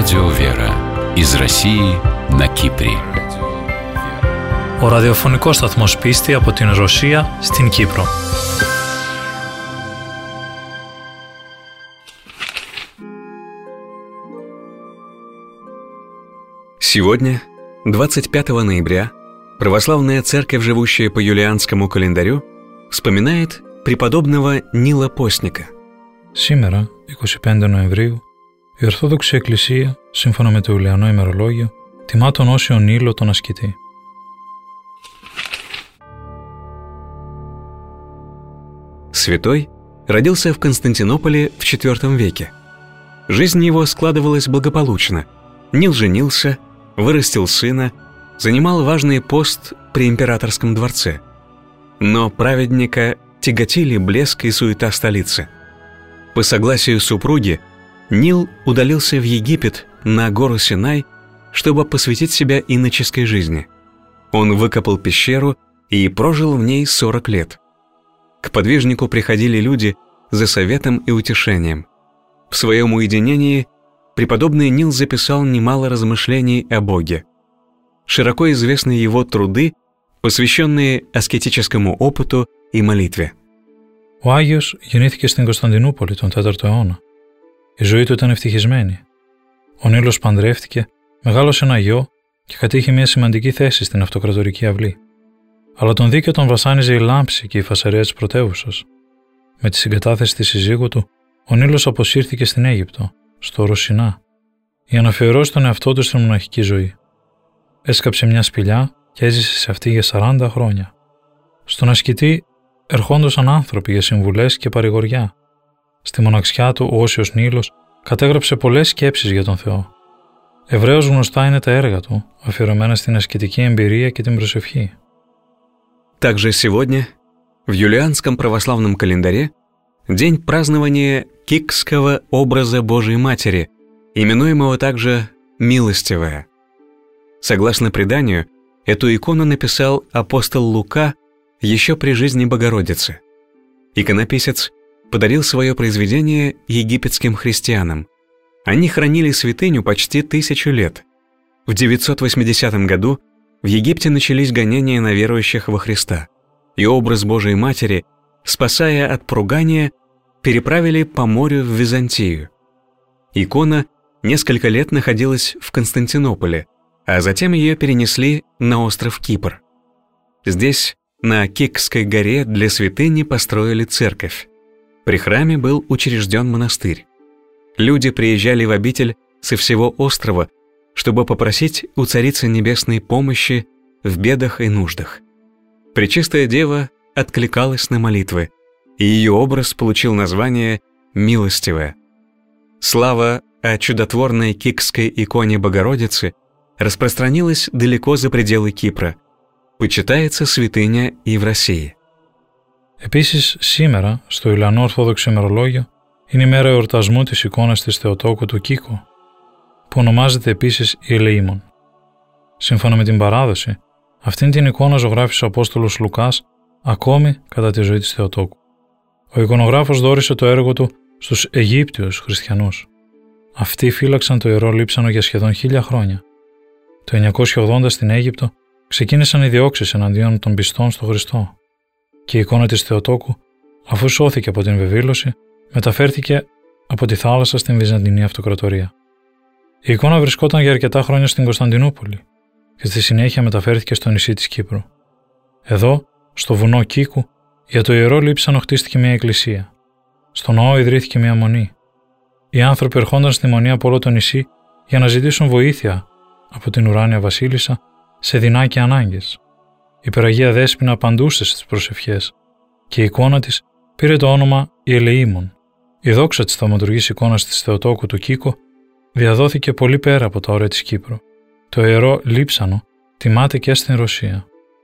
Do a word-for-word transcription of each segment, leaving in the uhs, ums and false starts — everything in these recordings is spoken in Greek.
Радио Вера из России на Κύπρη. Ο ραδιοφωνικός σταθμός Πίστη από την Ρωσία στην Κύπρο. Сегодня, двадцать пятого ноября, православная церковь, живущая по юлианскому календарю, вспоминает преподобного Нила Постника. Σήμερα, εικοστή πέμπτη Νοεμβρίου, η Ορθόδοξη Εκκλησία, σύμφωνα με το Ιουλιανό ημερολόγιο, τιμά τον Όσιο Νίλο τον ασκητή. Святой родился в Константинополе в четвёртом веке. Жизнь его складывалась благополучно. Нил женился, вырастил сына, занимал важный пост при императорском дворце. Но праведника тяготили блеск и суета столицы. По согласию супруги, Нил удалился в Египет на гору Синай, чтобы посвятить себя иноческой жизни. Он выкопал пещеру и прожил в ней сорок лет. К подвижнику приходили люди за советом и утешением. В своем уединении преподобный Нил записал немало размышлений о Боге. Широко известны его труды, посвященные аскетическому опыту и молитве. Ο Άγιος γεννήθηκε στην Κωνσταντινούπολη τον τέταρτο αιώνα. Η ζωή του ήταν ευτυχισμένη. Ο Νίλος παντρεύτηκε, μεγάλωσε ένα γιο και κατήχε μια σημαντική θέση στην αυτοκρατορική αυλή. Αλλά τον δίκαιο τον βασάνιζε η λάμψη και η φασαρία της πρωτεύουσας. Με τη συγκατάθεση της συζύγου του, ο Νίλος αποσύρθηκε στην Αίγυπτο, στο όρο Σινά, για να αφιερώσει τον εαυτό του στην μοναχική ζωή. Έσκαψε μια σπηλιά και έζησε σε αυτή για σαράντα χρόνια. Στον ασκητή ερχόντουσαν άνθρωποι για συμβουλές και παρηγοριά. Στη μοναξιά του, ο Όσιος Νίλος κατέγραψε πολλές σκέψεις για τον Θεό. Ευρέως γνωστά είναι τα έργα του, αφιερωμένα στην ασκητική εμπειρία και την προσευχή. Также сегодня, в юлианском православном календаре, день празднования Кикского образа Божией Матери, именуемого также «Милостивая». Согласно преданию, эту икону написал апостол Лука еще при жизни Богородицы. Иконописец подарил свое произведение египетским христианам. Они хранили святыню почти тысячу лет. В девятьсот восьмидесятом году в Египте начались гонения на верующих во Христа, и образ Божией Матери, спасая от поругания, переправили по морю в Византию. Икона несколько лет находилась в Константинополе, а затем ее перенесли на остров Кипр. Здесь, на Кикской горе, для святыни построили церковь. При храме был учрежден монастырь. Люди приезжали в обитель со всего острова, чтобы попросить у Царицы Небесной помощи в бедах и нуждах. Пречистая Дева откликалась на молитвы, и ее образ получил название «Милостивая». Слава о чудотворной кикской иконе Богородицы распространилась далеко за пределы Кипра. Почитается святыня и в России. Επίσης, σήμερα, στο Ιουλιανό Ορθόδοξο ημερολόγιο, είναι η μέρα εορτασμού της εικόνας της Θεοτόκου του Κίκο, που ονομάζεται επίσης η Ελεήμων. Σύμφωνα με την παράδοση, αυτήν την εικόνα ζωγράφησε ο Απόστολος Λουκάς ακόμη κατά τη ζωή της Θεοτόκου. Ο εικονογράφος δώρισε το έργο του στους Αιγύπτιους χριστιανούς. Αυτοί φύλαξαν το Ιερό Λείψανο για σχεδόν χίλια χρόνια. Το εννιακόσια ογδόντα στην Αίγυπτο ξεκίνησαν οι διώξεις εναντίον των πιστών στο Χριστό και η εικόνα της Θεοτόκου, αφού σώθηκε από την βεβήλωση, μεταφέρθηκε από τη θάλασσα στην Βυζαντινή Αυτοκρατορία. Η εικόνα βρισκόταν για αρκετά χρόνια στην Κωνσταντινούπολη και στη συνέχεια μεταφέρθηκε στο νησί της Κύπρου. Εδώ, στο βουνό Κίκου, για το Ιερό Λείψανο χτίστηκε μια εκκλησία. Στο ναό ιδρύθηκε μια μονή. Οι άνθρωποι ερχόνταν στη μονή από όλο το νησί για να ζητήσουν βοήθεια από την ουράνια βασίλισσα σε δεινά και ανάγκες. Η Περαγία Δέσποινα απαντούσε στις προσευχές και η εικόνα της πήρε το όνομα η Ελεήμων. Η δόξα της θαυματουργής εικόνας της Θεοτόκου του Κίκο διαδόθηκε πολύ πέρα από τα όρια της Κύπρου. Το Ιερό Λείψανο τιμάται και στην Ρωσία.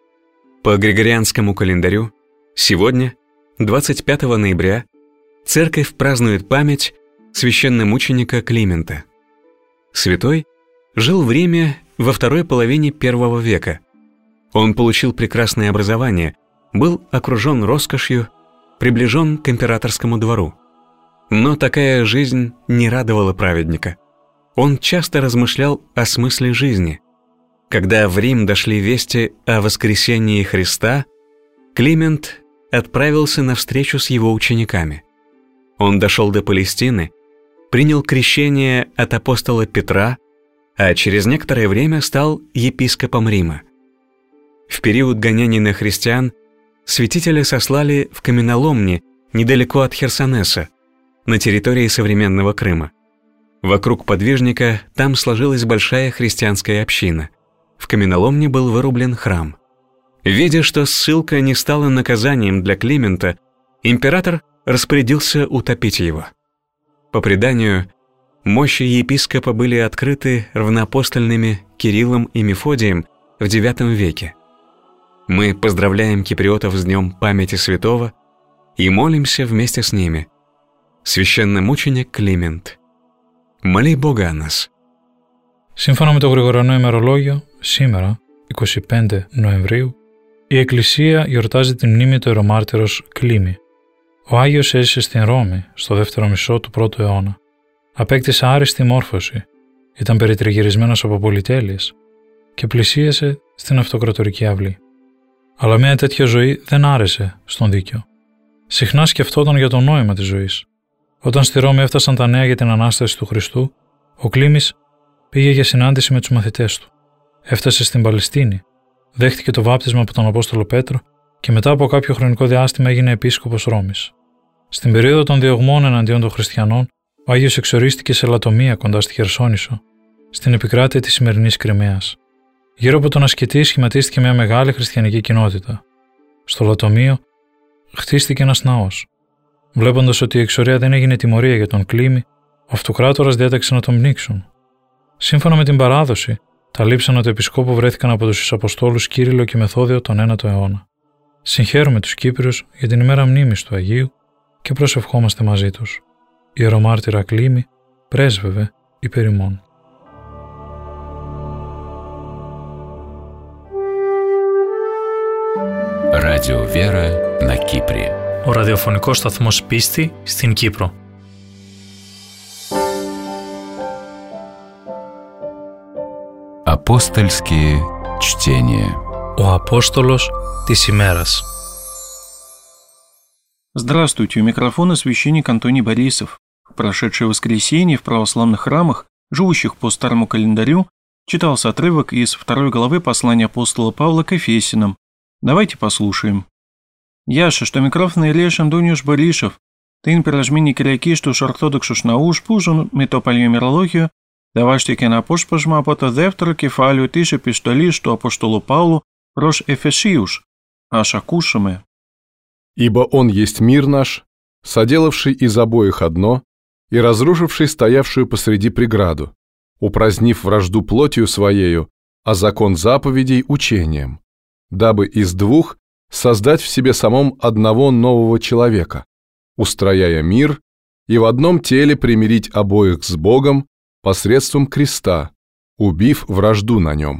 По григорианскому календарю сегодня, двадцать пятого ноября, церковь празднует память священномученика Климента. Святой жил в Риме во второй половине первого века. Он получил прекрасное образование, был окружен роскошью, приближен к императорскому двору. Но такая жизнь не радовала праведника. он часто размышлял о смысле жизни. Когда в Рим дошли вести о воскресении Христа, Климент отправился на встречу с его учениками. Он дошел до Палестины, принял крещение от апостола Петра, а через некоторое время стал епископом Рима. В период гонений на христиан святителя сослали в каменоломни недалеко от Херсонеса, на территории современного Крыма. Вокруг подвижника там сложилась большая христианская община. В каменоломне был вырублен храм. Видя, что ссылка не стала наказанием для Климента, император распорядился утопить его. По преданию, мощи епископа были открыты равноапостольными Кириллом и Мефодием в девятом веке. Мы поздравляем киприотов с Днем памяти святого и молимся вместе с ними. Священномученик Κλίμεντ, моли Бога о нас. Σύμφωνα με το Γρηγοριανό ημερολόγιο, σήμερα, εικοστή πέμπτη Νοεμβρίου, η Εκκλησία γιορτάζει τη μνήμη του ιερομάρτυρος Κλίμη. Ο Άγιος έζησε στην Ρώμη στο δεύτερο μισό του πρώτου αιώνα. Απέκτησε άριστη μόρφωση, ήταν περιτριγυρισμένος από πολυτέλειες και πλησίασε στην αυτοκρατορική αυλή. Αλλά μια τέτοια ζωή δεν άρεσε στον δίκαιο. Συχνά σκεφτόταν για το νόημα της ζωής. Όταν στη Ρώμη έφτασαν τα νέα για την Ανάσταση του Χριστού, ο Κλίμης πήγε για συνάντηση με τους μαθητές του. Έφτασε στην Παλαιστίνη, δέχτηκε το βάπτισμα από τον Απόστολο Πέτρο και μετά από κάποιο χρονικό διάστημα έγινε επίσκοπος Ρώμης. Στην περίοδο των διωγμών εναντίον των χριστιανών, ο Άγιος εξορίστηκε σε λατομεία κοντά στη Χερσόνησο, στην επικράτεια της σημερινής Κριμαίας. Γύρω από τον ασκητή σχηματίστηκε μια μεγάλη χριστιανική κοινότητα. Στο λατομείο χτίστηκε ένας ναός. Βλέποντας ότι η εξορία δεν έγινε τιμωρία για τον Κλίμη, ο αυτοκράτορας διέταξε να τον πνίξουν. Σύμφωνα με την παράδοση, τα λείψανα του επισκόπου βρέθηκαν από τους Αποστόλους Κύριλλο και Μεθόδιο τον ένατο αιώνα. Συγχαίρουμε τους Κύπριους για την ημέρα μνήμης του Αγίου και προσευχόμαστε μαζί τους. Ιερομάρτυρα Κλίμη, πρέσβευε υπέρ ημών. Радио Вера на Кипре. Ο ραδιοφωνικός σταθμός Πίστη στην Κύπρο. Апостольские чтения. Ο Απόστολος της ημέρας. Здравствуйте, у микрофона священник Антоний Борисов. В прошедшее воскресенье в православных храмах, живущих по старому календарю, читался отрывок из второй главы послания апостола Павла к Ефесянам. Давайте послушаем. Яша, что микрофон Ильеш Антониуш Борисов, тын перажмени киряки, что ортодоксуш науш пужун метопалью мирологию, даваште και να απόσπασμα από το δεύτερο κεφάλαιο της επιστολής του Αποστόλου Παύλου προς Εφεσίους. Ας ακούσουμε. «Ибо Он есть мир наш, соделавший из обоих одно и разрушивший стоявшую посреди преграду, упразднив вражду плотью Своею, а закон заповедей учением, дабы из двух создать в себе самом одного нового человека, устрояя мир и в одном теле примирить обоих с Богом посредством креста, убив вражду на нем.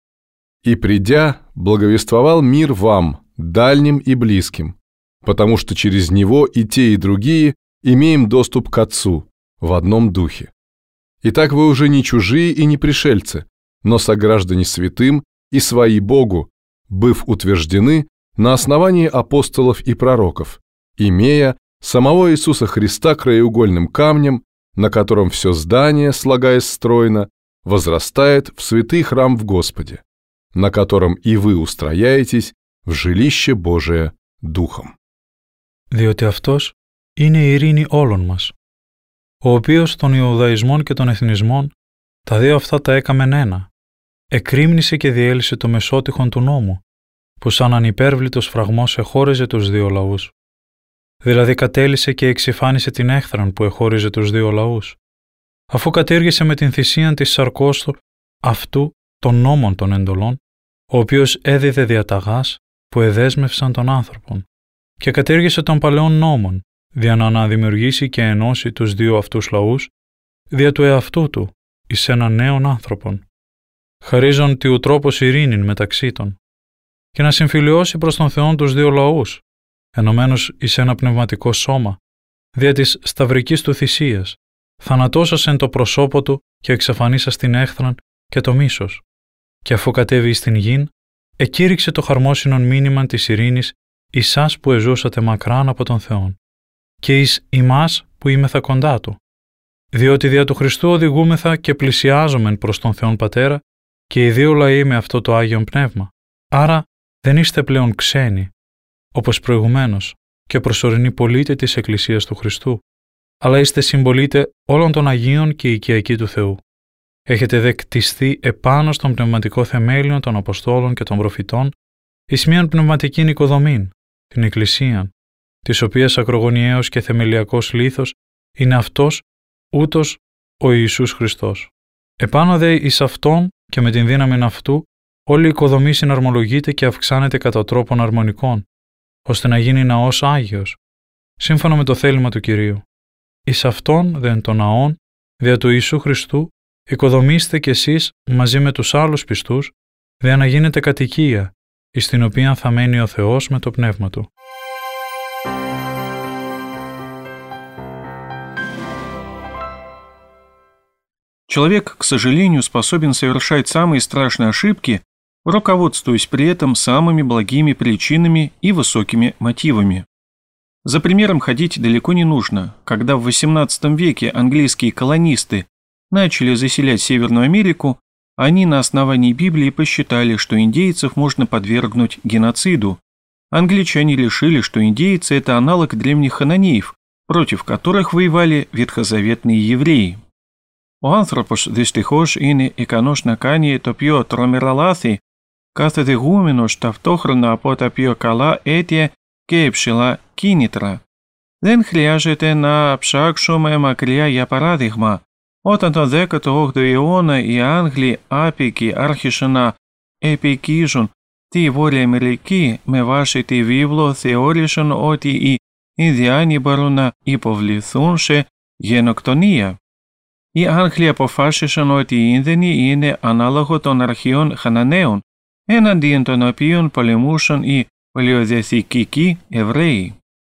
И придя, благовествовал мир вам, дальним и близким, потому что через него и те, и другие имеем доступ к Отцу в одном духе. Итак, вы уже не чужие и не пришельцы, но сограждане святым и свои Богу, быв утверждены на основании апостолов и пророков, имея самого Иисуса Христа краеугольным камнем, на котором все здание, слагаясь стройно, возрастает в святый храм в Господе, на котором и вы устрояетесь в жилище Божие Духом». Διότι αυτός είναι η ειρήνη όλων μας, ο οποίος των Ιουδαϊσμών και των εθνισμών τα δύο αυτά τα έκαμεν ένα, εκρήμνησε και διέλυσε το μεσότυχον του νόμου, που σαν ανυπέρβλητος φραγμός εχώριζε τους δύο λαούς. Δηλαδή κατέλυσε και εξυφάνισε την έχθραν που εχώριζε τους δύο λαούς, αφού κατήργησε με την θυσίαν της σαρκός του αυτού των νόμων των εντολών, ο οποίος έδιδε διαταγάς που εδέσμευσαν των άνθρωπων, και κατήργησε των παλαιών νόμων, δια να αναδημιουργήσει και ενώσει τους δύο αυτούς λαούς, δια του εαυτού του, εις έναν νέον άνθρωπον, χαρίζον τιου τρόπος ειρήνην μεταξύ των, και να συμφιλιώσει προς τον Θεόν τους δύο λαούς, ενωμένους εις ένα πνευματικό σώμα, δια της σταυρικής του θυσίας, θανατώσας εν το προσώπο του και εξαφανίσας την έχθραν και το μίσος. Και αφού κατέβη εις την γην, εκήρυξε το χαρμόσυνον μήνυμαν της ειρήνης εις σας που εζούσατε μακράν από τον Θεόν, και εις ημάς που είμεθα κοντά Του. Διότι δια του Χριστού οδηγούμεθα και πλησιάζομεν προς τον Θεόν Πατέρα και οι δύο λαοί με αυτό το Άγιον Πνεύμα. Άρα δεν είστε πλέον ξένοι, όπως προηγουμένως, και προσωρινοί πολίτε της Εκκλησίας του Χριστού, αλλά είστε συμπολίτε όλων των Αγίων και οικιακοί του Θεού. Έχετε δε κτιστεί επάνω στον πνευματικό θεμέλιο των Αποστόλων και των Προφητών, εις μίαν πνευματικήν οικοδομήν, την Εκκλησίαν, της οποίας ακρογωνιαίος και θεμελιακός λίθος είναι αυτός ούτως ο Ιησούς Χριστός. Επάνω δε εις αυτόν και με την δύναμη αυτού, όλη η οικοδομή συναρμολογείται και αυξάνεται κατά τρόπον αρμονικών, ώστε να γίνει ναός Άγιος, σύμφωνα με το θέλημα του Κυρίου. Εις αυτόν δε των ναών, δια του Ιησού Χριστού, οικοδομήστε κι εσείς μαζί με τους άλλους πιστούς, δια να γίνετε κατοικία, εις την οποία θα μένει ο Θεός με το Πνεύμα Του. Человек, к сожалению, способен совершать самые страшные ошибки, руководствуясь при этом самыми благими причинами и высокими мотивами. За примером ходить далеко не нужно. Когда в восемнадцатом веке английские колонисты начали заселять Северную Америку, они на основании Библии посчитали, что индейцев можно подвергнуть геноциду. Англичане решили, что индейцы – это аналог древних хананеев, против которых воевали ветхозаветные евреи. Ο άνθρωπος δυστυχώς είναι ικανός να κάνει το πιο τρομερά λάθη, καθοδηγούμενος ταυτόχρονα από τα πιο καλά αίτια και υψηλά κίνητρα. Δεν χρειάζεται να ψάξουμε μακριά. Για παράδειγμα, όταν τον δέκατο όγδοο αιώνα οι Άγγλοι άπικοι άρχισαν να επικίζουν τη Βόρεια Αμερική με βάση τη βίβλο, θεώρησαν ότι οι Ινδιάνοι μπορούν να υποβληθούν σε γενοκτονία. Οι Άγγλοι αποφάσισαν ότι οι Ίνδενοι είναι ανάλογο των αρχαίων Χαναναίων, εναντίον των οποίων πολεμούσαν οι палеозиатикики евреи.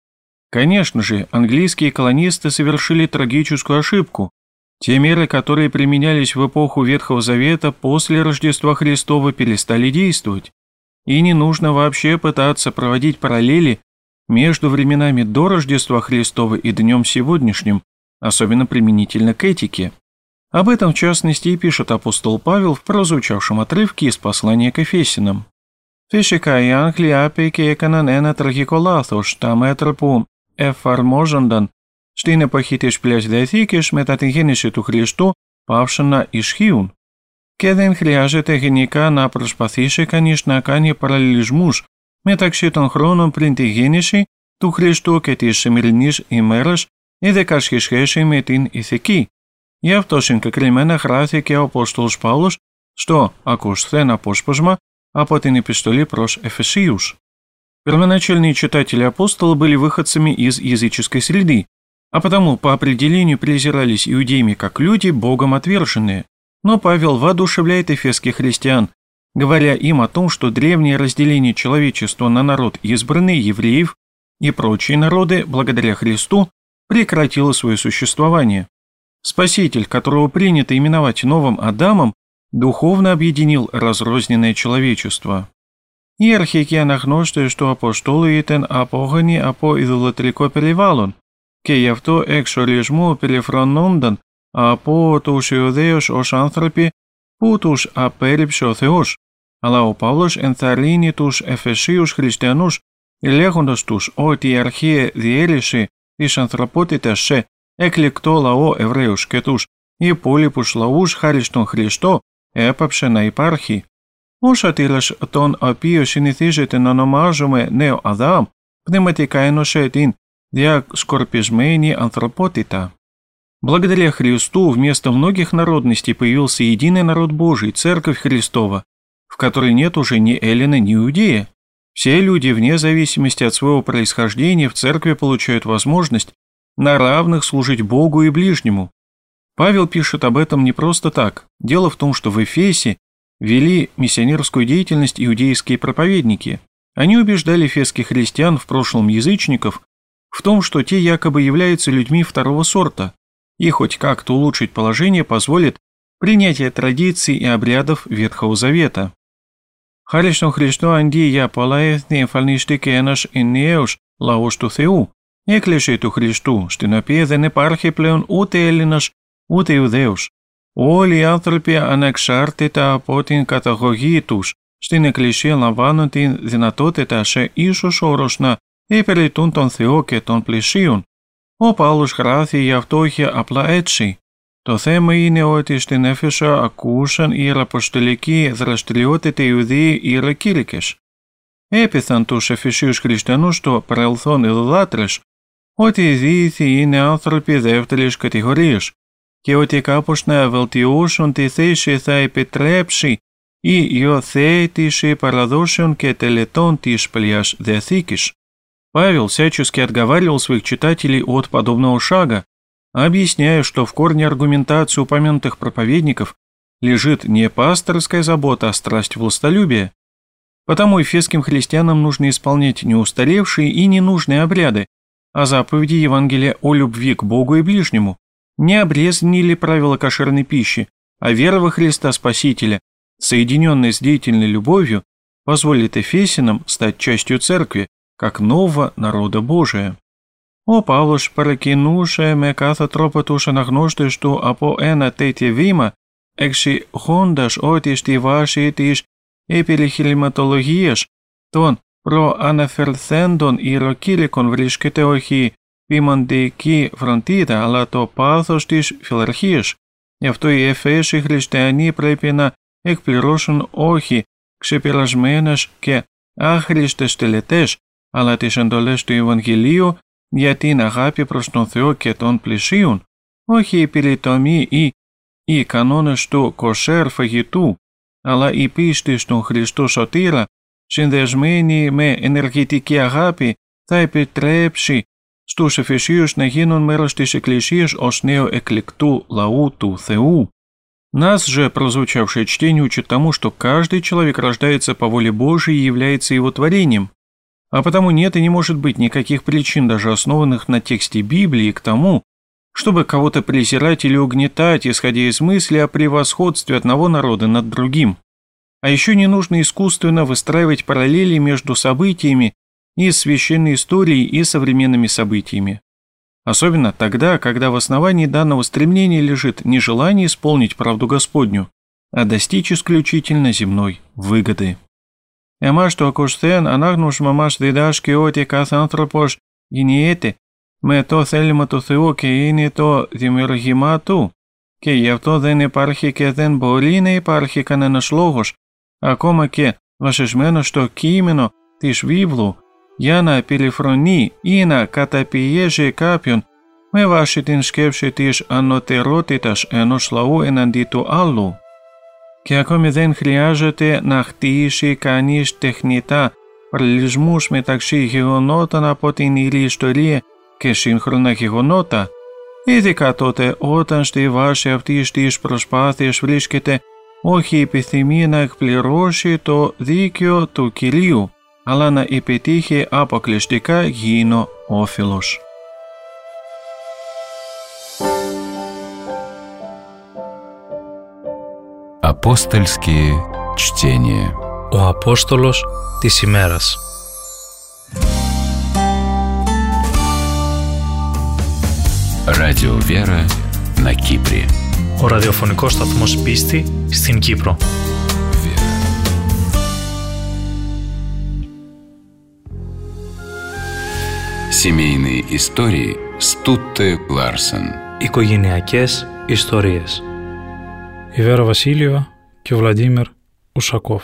Конечно же, английские колонисты совершили трагическую ошибку. Те меры, которые применялись в эпоху Ветхого Завета после Рождества Христова, перестали действовать. И не нужно вообще пытаться проводить параллели между временами до Рождества Христова и днем сегодняшним, особенно применительно к этике. Об этом, в частности, и пишет апостол Павел в прозвучавшем отрывке из послания к Ефесянам. Φυσικά οι Άγγλοι άπικοι έκαναν ένα τραγικό λάθος. Τα μέτρα που εφαρμόζονταν στην εποχή της Παλαιάς Διαθήκης μετά την γέννηση του Χριστού πάυσαν να ισχύουν. Και δεν χρειάζεται γενικά να προσπαθήσει κανείς να κάνει παραλληλισμούς μεταξύ των χρόνων πριν τη γέννηση του Χριστού και της σημερινής ημέρας, ειδικά σε σχέση με την ηθική. Γι' αυτό συγκεκριμένα γράφηκε ο Απόστολος Παύλος στο ακουσθέν απόσπασμα από την επιστολή προς Εφεσίους. Первоначальные читатели апостола были выходцами из языческой среды, а потому по определению презирались иудеями как люди, Богом отверженные. Но Павел воодушевляет эфесских христиан, говоря им о том, что древнее разделение человечества на народ избранный, евреев и прочие народы, благодаря Христу, прекратило свое существование. Спаситель, которого принято именовать новым Адамом, духовно объединил разрозненное человечество. Η αρχική αναγνώστε στο Αποστόλο ήταν απόγονοι από ιδωλατρικό περιβάλλον και γι' αυτό εξορισμού περιφρονούνταν από τους Ιουδαίους ως άνθρωποι που τους απέρριψε ο Θεός. Αλλά ο Παύλος ενθαρρύνει τους Εφεσίους χριστιανούς λέγοντας τους ότι η αρχαία διέλυση της ανθρωπότητας σε εκλεκτό λαό Εβραίους και τους υπόλοιπους λαούς χάρη στον Χριστό έπαψε να υπάρχει. Ο σωτήρας, τον οποίο συνηθίζεται να ονομάζουμε νέο Αδάμ, πνευματικά ένωσε την διασκορπισμένη ανθρωπότητα. Благодаря Христу вместо многих народностей появился единый народ Божий, Церковь Христова, в которой нет уже ни эллина, ни иудея. Все люди, вне зависимости от своего происхождения, в церкви получают возможность на равных служить Богу и ближнему. Павел пишет об этом не просто так. Дело в том, что в Эфесе вели миссионерскую деятельность иудейские проповедники. Они убеждали эфесских христиан, в прошлом язычников, в том, что те якобы являются людьми второго сорта, и хоть как-то улучшить положение позволит принятие традиций и обрядов Ветхого Завета. Χάρη στον Χριστό αντί για πολλά έθνη εμφανίστηκε ένας ενιαίος λαός του Θεού, έκκληση του Χριστού, στην οποία δεν υπάρχει πλέον ούτε Έλληνας ούτε Ιουδαίος. Όλοι οι άνθρωποι ανεξάρτητα από την καταγωγή τους στην Εκκλησία λαμβάνουν την δυνατότητα σε ίσως όρος να υπηρετούν τον Θεό και τον πλησίον. Ο Παύλος γράφει γι' αυτό όχι απλά έτσι. Το θέμα είναι ότι στην Έφεσο ακούσαν η ιεραποστολική δραστηριότητα Ιουδαίοι ιεροκήρυκες. Έπειθαν τους Εφεσίους χριστιανούς στο παρελθόν ειδωλάτρες ότι οι δίηθοι είναι άνθρωποι δεύτερης κατηγορίας και ότι κάπως να βελτιώσουν τη θέση θα επιτρέψει η υιοθέτηση παραδόσεων και τελετών της Παλαιάς Διαθήκης. Павел всячески отговаривал своих читателей от подобного шага, объясняя, что в корне аргументации упомянутых проповедников лежит не пасторская забота, а страсть властолюбия. Потому эфесским христианам нужно исполнять не устаревшие и ненужные обряды, а заповеди Евангелия о любви к Богу и ближнему, не обрезание или правила кошерной пищи, а вера во Христа Спасителя, соединенная с деятельной любовью, позволит эфесянам стать частью церкви, как нового народа Божия. Ο Παύλος παρακινούσε με κάθε τρόπο τους αναγνώστες του από ένα τέτοιο βήμα, εξηγώντας ότι στη βάση της επιχειρηματολογίας των προαναφερθέντων ιεροκήρυκων βρίσκεται όχι ποιμαντική φροντίδα, αλλά το πάθος της φιλαρχίας. Γι' αυτό οι Εφέσιοι χριστιανοί πρέπει να εκπληρώσουν όχι ξεπερασμένες και άχρηστες τελετές, αλλά τις εντολές του Ευαγγελίου για την αγάπη προς τον Θεό και τον πλησίον, όχι η περιτομή ή οι κανόνες του κοσέρ φαγητού, αλλά η πίστη στον Χριστό Σωτήρα, συνδεσμένη με ενεργητική αγάπη, θα επιτρέψει στους Εφεσίους να γίνουν μέρος της Εκκλησίας ως νέο εκλεκτού λαού του Θεού. Нас же прозвучавшее чтение учит тому, что каждый человек рождается по воле Божией и является его творением, а потому нет и не может быть никаких причин, даже основанных на тексте Библии, к тому, чтобы кого-то презирать или угнетать, исходя из мысли о превосходстве одного народа над другим. А еще не нужно искусственно выстраивать параллели между событиями из священной истории и современными событиями. Особенно тогда, когда в основании данного стремления лежит не желание исполнить правду Господню, а достичь исключительно земной выгоды. Εμάς το ακούσθεν ανάγνωσμα μας διδάσκει ότι κάθε άνθρωπος γεννιέται με το θέλημα του Θεού και είναι το δημιουργήμα του, και γι' αυτό δεν υπάρχει και δεν μπορεί να υπάρχει κανένας λόγος, ακόμα και βασισμένος στο κείμενο της βίβλου, για να περιφρονεί ή να καταπιέζει κάποιον με βάση την σκέψη της ανωτερότητας ενός λαού εναντί του άλλου. Και ακόμη δεν χρειάζεται να χτίσει κανείς τεχνητά παραλληλισμούς μεταξύ γεγονότων από την Ιερή Ιστορία και σύγχρονα γεγονότα, ειδικά τότε όταν στη βάση αυτής της προσπάθειας βρίσκεται όχι η επιθυμία να εκπληρώσει το δίκαιο του Κυρίου, αλλά να επιτύχει αποκλειστικά γήινο όφελος. Апостольские чтения. Ο Απόστολος της ημέρας. Радио Вера на Кипре. Ο ραδιοφωνικός σταθμός πίστη στην Κύπρο. Семейные истории с Тутте Ларсен. Οικογενειακές ιστορίες. Η Βέρα Βασίλειeva και ο Владимир Ушаков.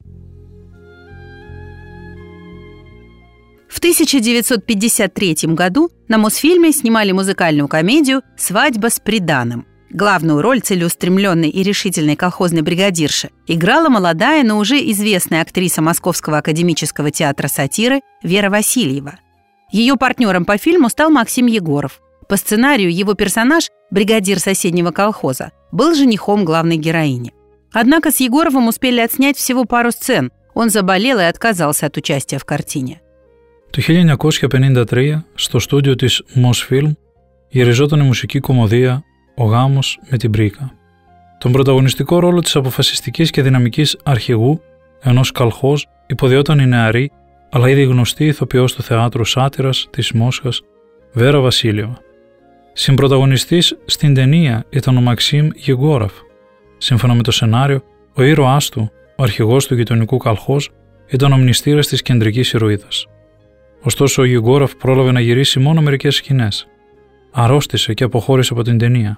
В тысяча девятьсот пятьдесят третьем году на Мосфильме снимали музыкальную комедию «Свадьба с приданым». Главную роль целеустремленной и решительной колхозной бригадирши играла молодая, но уже известная актриса Московского академического театра сатиры Вера Васильева. Ее партнером по фильму стал Максим Егоров. По сценарию его персонаж, бригадир соседнего колхоза, был женихом главной героини. Однако с Егоровым успели отснять всего пару сцен. Он заболел и отказался от участия в картине. Το χίλια εννιακόσια πενήντα τρία, στο στούντιο της Mosfilm, γυριζόταν η μουσική κομμωδία «Ο γάμος με την Πρίκα». Τον πρωταγωνιστικό ρόλο της αποφασιστικής και δυναμικής αρχηγού ενός καλχόζ υποδιόταν η νεαρή, αλλά ήδη γνωστή ηθοποιός του θεάτρου σάτυρας της Μόσχας, Βέρα Βασίλειεβα. Συμπρωταγωνιστής στην ταινία ήταν ο Μαξίμ Γεγκόροφ. Σύμφωνα με το σενάριο, ο ήρωάς του, ο αρχηγός του γειτονικού καλχόζ, ήταν ο μνηστήρας της κεντρικής ηρωίδας. Ωστόσο, ο Γεγκόροφ πρόλαβε να γυρίσει μόνο μερικές σκηνές. Αρρώστησε και αποχώρησε από την ταινία.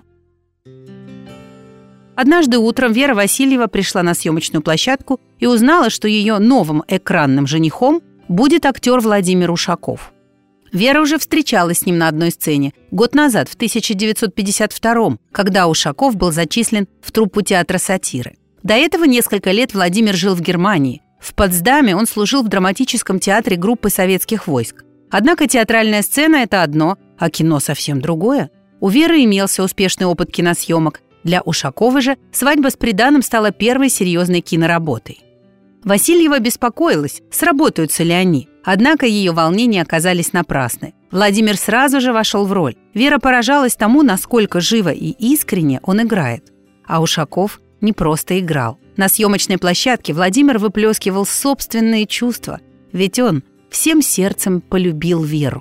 Однажды утром Вера Васильева пришла на съемочную площадку и узнала, что ее новым экранным женихом будет актер Владимир Ушаков. Вера уже встречалась с ним на одной сцене год назад, в тысяча девятьсот пятьдесят втором, когда Ушаков был зачислен в труппу театра сатиры. До этого несколько лет Владимир жил в Германии. В Потсдаме он служил в драматическом театре группы советских войск. Однако театральная сцена – это одно, а кино совсем другое. У Веры имелся успешный опыт киносъемок. Для Ушакова же «Свадьба с приданым» стала первой серьезной киноработой. Васильева беспокоилась, сработаются ли они. Однако ее волнения оказались напрасны. Владимир сразу же вошел в роль. Вера поражалась тому, насколько живо и искренне он играет. А Ушаков не просто играл. На съемочной площадке Владимир выплескивал собственные чувства, ведь он всем сердцем полюбил Веру.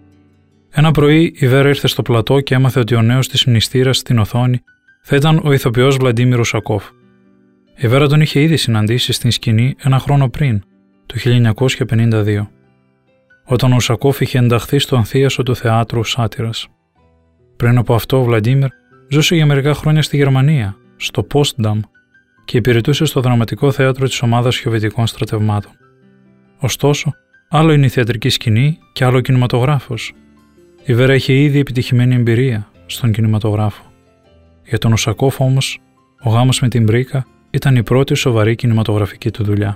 Ένα πρωί η Βέρα ήρθε στο πλατό και έμαθε ότι ο νέος της μνηστήρας στην οθόνη θα ήταν ο ηθοποιός Βλαντίμιρ Ουσακόφ. Η Βέρα τον είχε ήδη συναντήσει στην σκηνή ένα χρόνο πριν, το χίλια εννιακόσια πενήντα δύο, όταν ο Ουσακόφ είχε ενταχθεί στον θίασο του θεάτρου Σάτυρας. Πριν από αυτό, ο Βλαντίμιρ ζούσε για μερικά χρόνια στη Γερμανία, στο Πόστνταμ, και υπηρετούσε στο δραματικό θέατρο της ομάδας Σοβιετικών στρατευμάτων. Ωστόσο, άλλο είναι η θεατρική σκηνή και άλλο ο κινηματογράφος. Η Βέρα είχε ήδη επιτυχημένη εμπειρία στον κινηματογράφο. Για τον Ουσακόφ όμως, ο γάμος με την Μπρίκα ήταν η πρώτη σοβαρή κινηματογραφική του δουλειά.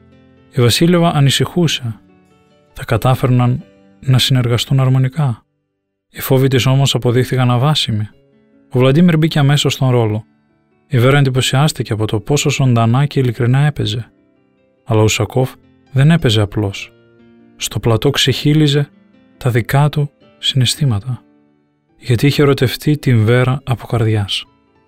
Η Βασίλειεβα ανησυχούσε. Θα κατάφερναν να συνεργαστούν αρμονικά. Οι φόβοι της όμως αποδείχθηκαν αβάσιμοι. Ο Βλαντίμιρ μπήκε αμέσως στον ρόλο. Η Βέρα εντυπωσιάστηκε από το πόσο ζωντανά και ειλικρινά έπαιζε. Αλλά ο Ουσακόφ δεν έπαιζε απλώς. Στο πλατό ξεχύλιζε τα δικά του συναισθήματα. Γιατί είχε ερωτευτεί την Βέρα από καρδιάς.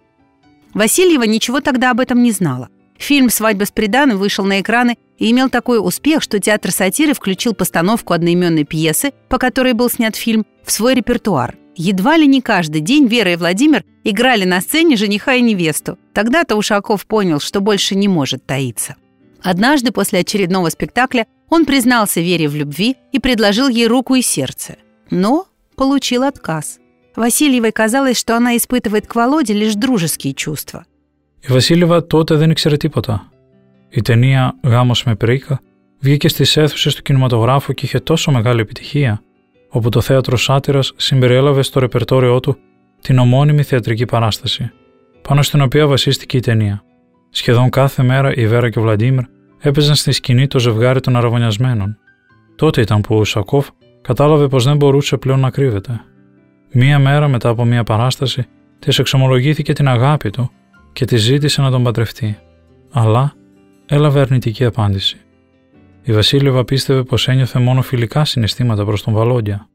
Васильева ничего тогда об этом не знала. Фильм «Свадьба с приданым» вышел на экраны и имел такой успех, что театр сатиры включил постановку одноименной пьесы, по которой был снят фильм, в свой репертуар. Едва ли не каждый день Вера и Владимир играли на сцене жениха и невесту. Тогда-то Ушаков понял, что больше не может таиться. Однажды после очередного спектакля он признался Вере в любви и предложил ей руку и сердце. Но получил отказ. Васильевой казалось, что она испытывает к Володе лишь дружеские чувства. Η Βασίλειεβα τότε δεν ήξερε τίποτα. Η ταινία «Γάμος με Πρίκα» βγήκε στις αίθουσες του κινηματογράφου και είχε τόσο μεγάλη επιτυχία, όπου το θέατρο Σάτυρας συμπεριέλαβε στο ρεπερτόριό του την ομώνυμη θεατρική παράσταση, πάνω στην οποία βασίστηκε η ταινία. Σχεδόν κάθε μέρα η Βέρα και ο Βλαντίμιρ έπαιζαν στη σκηνή το ζευγάρι των αραβωνιασμένων. Τότε ήταν που ο Ουσακόφ κατάλαβε πως δεν μπορούσε πλέον να κρύβεται. Μία μέρα μετά από μία παράσταση, της εξομολογήθηκε την αγάπη του και της ζήτησε να τον παντρευτεί. Αλλά έλαβε αρνητική απάντηση. Η Βασίλειεβα πίστευε πως ένιωθε μόνο φιλικά συναισθήματα προς τον Володя.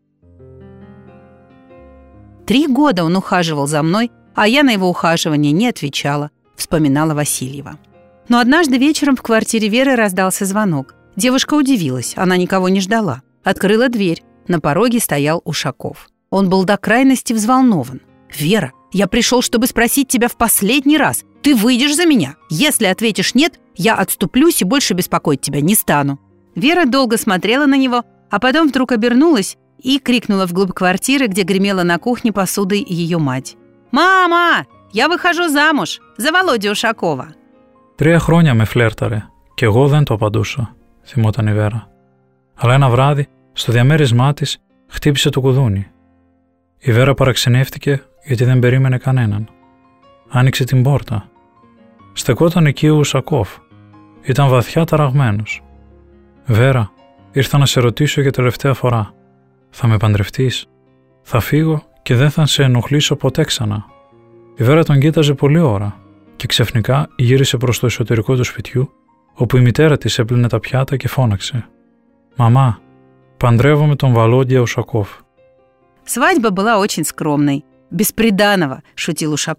«Три года он ухаживал за мной, а я на его ухаживание не отвечала», — вспоминала Васильева. Но однажды вечером в квартире Веры раздался звонок. Девушка удивилась, она никого не ждала. Открыла дверь. На пороге стоял Ушаков. Он был до крайности взволнован. «Вера, я пришел, чтобы спросить тебя в последний раз. Ты выйдешь за меня? Если ответишь нет, я отступлюсь и больше беспокоить тебя не стану». Вера долго смотрела на него, а потом вдруг обернулась и крикнула вглубь квартиры, где гремела на кухне посудой ее мать. «Мама, я выхожу замуж за Володю Ушакова». Τρία χρόνια με φλέρταρε και εγώ δεν το απαντούσα, θυμόταν η Βέρα. Αλλά ένα βράδυ, στο διαμέρισμά της, χτύπησε το κουδούνι. Η Βέρα παραξενεύτηκε γιατί δεν περίμενε κανέναν. Άνοιξε την πόρτα. Στεκόταν εκεί ο Ουσακόφ. Ήταν βαθιά ταραγμένος. «Βέρα, ήρθα να σε ρωτήσω για τελευταία φορά. Θα με παντρευτείς? Θα φύγω και δεν θα σε ενοχλήσω ποτέ ξανά». Η Βέρα τον κοίταζε πολλή ώρα και ξαφνικά γύρισε προς το εσωτερικό του σπιτιού, όπου η μητέρα της έπλυνε τα πιάτα και φώναξε: «Μαμά, παντρεύομαι τον Володя Ушаков». Свадьба была очень скромной. «Без приданого», — шутил Ушаков.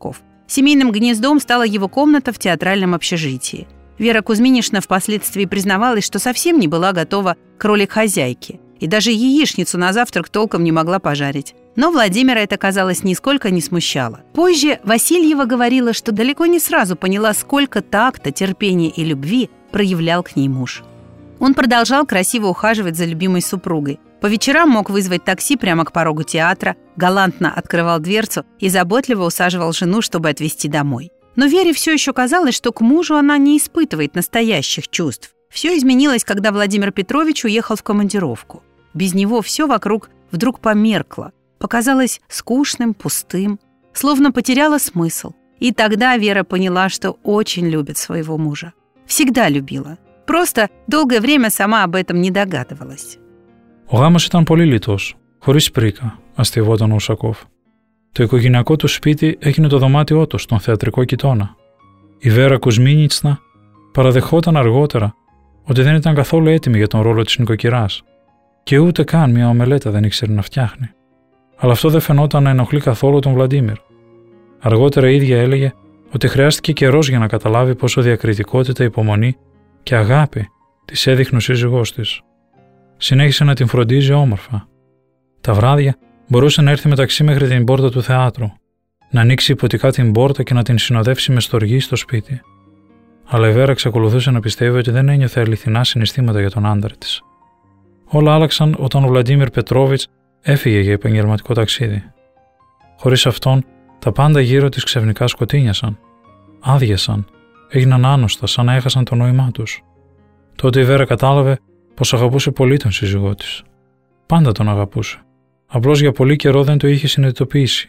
Семейным гнездом стала его комната в театральном общежитии. Вера Кузьминишна впоследствии признавалась, что совсем не была готова к роли хозяйки, и даже яичницу на завтрак толком не могла пожарить. Но Владимира это, казалось, нисколько не смущало. Позже Васильева говорила, что далеко не сразу поняла, сколько такта, терпения и любви проявлял к ней муж. Он продолжал красиво ухаживать за любимой супругой. По вечерам мог вызвать такси прямо к порогу театра, галантно открывал дверцу и заботливо усаживал жену, чтобы отвезти домой. Но Вере все еще казалось, что к мужу она не испытывает настоящих чувств. Все изменилось, когда Владимир Петрович уехал в командировку. Без него все вокруг вдруг померкло, показалось скучным, пустым, словно потеряло смысл. И тогда Вера поняла, что очень любит своего мужа. Всегда любила. Просто долгое время сама об этом не догадывалась. Ο γάμος ήταν πολύ λιτός, χωρίς πρίκα, αστειευόταν ο Ουσακόφ. Το οικογενειακό του σπίτι έγινε το δωμάτιό του στον θεατρικό κοιτώνα. Η Βέρα Κουσμίνιτσνα παραδεχόταν αργότερα ότι δεν ήταν καθόλου έτοιμη για τον ρόλο της νοικοκυράς και ούτε καν μια ομελέτα δεν ήξερε να φτιάχνει. Αλλά αυτό δεν φαινόταν να ενοχλεί καθόλου τον Βλαντίμιρ. Αργότερα η ίδια έλεγε ότι χρειάστηκε καιρός για να καταλάβει πόσο διακριτικότητα, υπομονή και αγάπη της έδειχνε ο σύζυγός της. Συνέχισε να την φροντίζει όμορφα. Τα βράδια μπορούσε να έρθει μεταξύ μέχρι την πόρτα του θεάτρου, να ανοίξει υποτικά την πόρτα και να την συνοδεύσει με στοργή στο σπίτι. Αλλά η Βέρα εξακολουθούσε να πιστεύει ότι δεν ένιωθε αληθινά συναισθήματα για τον άντρα της. Όλα άλλαξαν όταν ο Βλαντίμιρ Πετρόβιτς έφυγε για επαγγελματικό ταξίδι. Χωρίς αυτόν, τα πάντα γύρω της ξαφνικά σκοτίνιασαν, άδειασαν, έγιναν άνοστα, σαν να έχασαν το νόημά τους. Τότε η Βέρα κατάλαβε πως αγαπούσε πολύ τον σύζυγό της. Πάντα τον αγαπούσε. Απλώς για πολύ καιρό δεν το είχε συνειδητοποιήσει.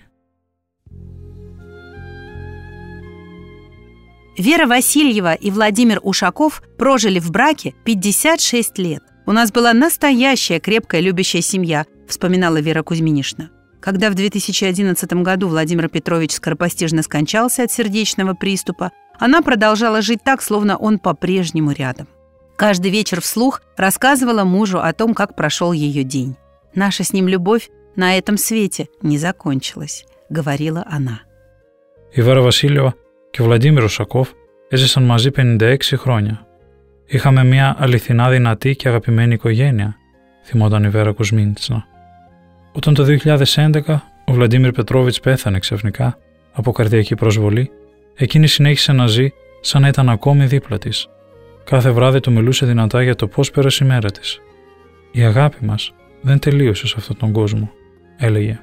Вера Васильева и Владимир Ушаков прожили в браке пятьдесят шесть лет. «У нас была настоящая крепкая любящая семья», вспоминала Вера Кузьминишна. Когда в две тысячи одиннадцатом году Владимир Петрович скоропостижно скончался от сердечного приступа, она продолжала жить так, словно он по-прежнему рядом. Каждый вечер вслух рассказывала мужу о том, как прошел ее день. «Наша с ним любовь на этом свете не закончилась», — говорила она. Η Βέρα Βασίλειοβα και ο Βλαντίμιρ Ουσακόφ έζησαν μαζί πενήντα έξι χρόνια. Είχαμε μια αληθινά δυνατή και αγαπημένη οικογένεια, θυμόταν η Βέρα Κουσμίνιτσνα. Όταν το δύο χιλιάδες έντεκα ο Βλαντίμιρ Πετρόβιτς πέθανε ξαφνικά από καρδιακή προσβολή, εκείνη συνέχισε να ζει σαν να ήταν ακόμη δίπλα της. Κάθε βράδυ του μιλούσε δυνατά για το πώς πέρασε η μέρα της. «Η αγάπη μας δεν τελείωσε σε αυτόν τον κόσμο», έλεγε.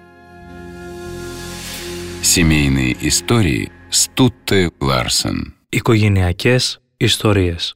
Семейные истории с Тутте Ларсен. Οικογενειακές ιστορίες.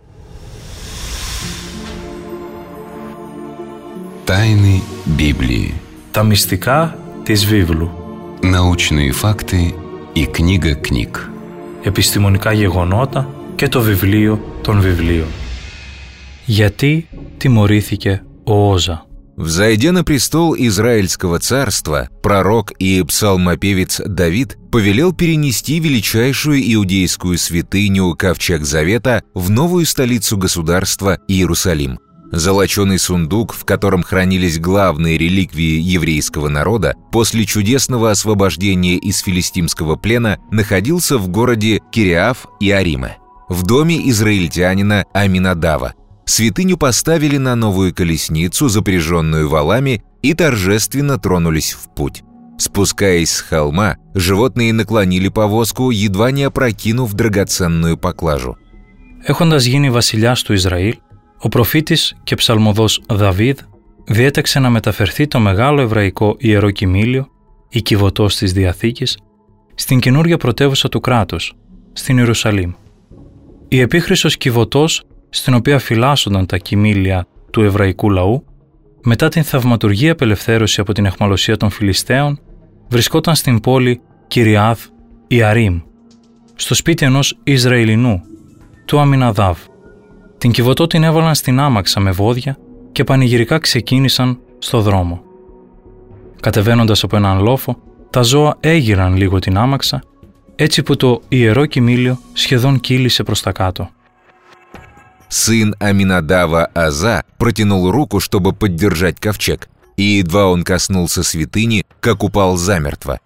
Тайны Библии. Τα μυστικά της βίβλου. Научные факты и книга книг. Επιστημονικά γεγονότα και το βιβλίο των βιβλίων. Γιατί τιμωρήθηκε ο Όζα? Взойдя на престол Израильского царства, пророк и псалмопевец Давид повелел перенести величайшую иудейскую святыню Ковчег Завета в новую столицу государства Иерусалим. Золоченый сундук, в котором хранились главные реликвии еврейского народа, после чудесного освобождения из филистимского плена находился в городе Кириаф-Иариме, в доме израильтянина Аминадава. Святыню поставили на новую колесницу, запряженную валами, и торжественно тронулись в путь. Спускаясь с холма, животные наклонили повозку, едва не опрокинув драгоценную поклажу. Έχοντας γίνει βασιλιάς του Ισραήλ, ο προφήτης και ψαλμοδός Δαβίδ διέταξε να μεταφερθεί το μεγάλο εβραϊκό ιερό κοιμήλιο, η κυβωτός της Διαθήκης, στην καινούργια πρωτεύουσα του κράτους, στην Ιερουσαλήμ. Η επίχρυσος κυβωτός, στην οποία φυλάσσονταν τα κοιμήλια του εβραϊκού λαού, μετά την θαυματουργή απελευθέρωση από την αιχμαλωσία των Φιλιστέων, βρισκόταν στην πόλη Κυριάθ Ιαρίμ, στο σπίτι ενός Ισραηλινού, του Αμιναδάβ. Την κυβωτό την έβαλαν στην άμαξα με βόδια και πανηγυρικά ξεκίνησαν στο δρόμο. Κατεβαίνοντας από έναν λόφο, τα ζώα έγειραν λίγο την άμαξα, έτσι που το ιερό κοιμήλιο σχεδόν κύλησε προς τα κάτω. Сын Аминадава Аза протянул руку, чтобы поддержать ковчег, и едва он коснулся святыни, как упал замертво. В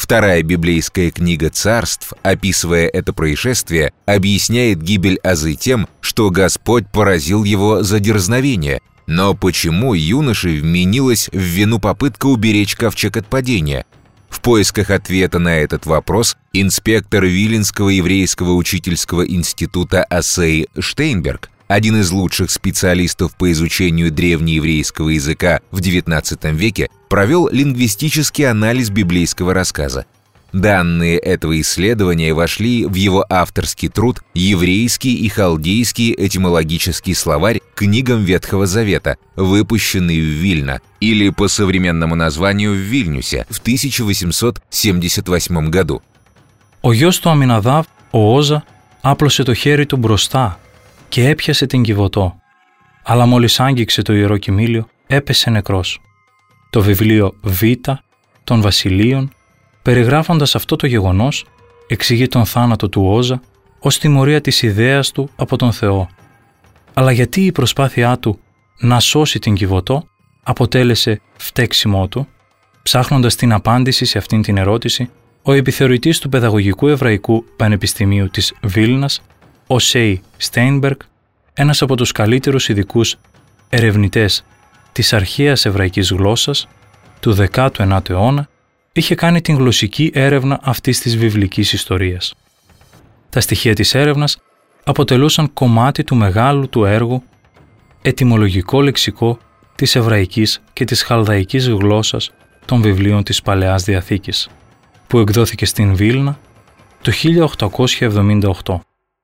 Вторая библейская книга «Царств», описывая это происшествие, объясняет гибель Азы тем, что Господь поразил его за дерзновение. Но почему юноше вменилась в вину попытка уберечь ковчег от падения? В поисках ответа на этот вопрос инспектор Виленского еврейского учительского института Асей Штейнберг, один из лучших специалистов по изучению древнееврейского языка в девятнадцатом веке, провел лингвистический анализ библейского рассказа. Данные этого исследования вошли в его авторский труд «Еврейский и халдейский этимологический словарь книгам Ветхого Завета», выпущенный в Вильно, или по современному названию в Вильнюсе в тысяча восемьсот семьдесят восьмом году. Ο γιος του Αμιναδάβ, ο Όζα, άπλωσε το χέρι του μπροστά και έπιασε την Κιβωτό. Αλλά μόλις άγγιξε το Ιερό Κιμήλιο, έπεσε νεκρός. Το βιβλίο Β των Βασιλείων, περιγράφοντας αυτό το γεγονός, εξηγεί τον θάνατο του Όζα ως τιμωρία της ιδέας του από τον Θεό. Αλλά γιατί η προσπάθειά του να σώσει την Κιβωτό αποτέλεσε φταίξιμό του? Ψάχνοντας την απάντηση σε αυτήν την ερώτηση, ο επιθεωρητής του Παιδαγωγικού Εβραϊκού Πανεπιστημίου της Βίλνας, ο Σέι Στέινμπεργκ, ένας από τους καλύτερους ειδικούς ερευνητές της αρχαίας εβραϊκής γλώσσας του δέκατου ενάτου αιώνα, είχε κάνει την γλωσσική έρευνα αυτής της βιβλικής ιστορίας. Τα στοιχεία της έρευνας αποτελούσαν κομμάτι του μεγάλου του έργου «Ετυμολογικό λεξικό της εβραϊκής και της χαλδαϊκής γλώσσας των βιβλίων της Παλαιάς Διαθήκης», που εκδόθηκε στην Βίλνα το χίλια οκτακόσια εβδομήντα οκτώ.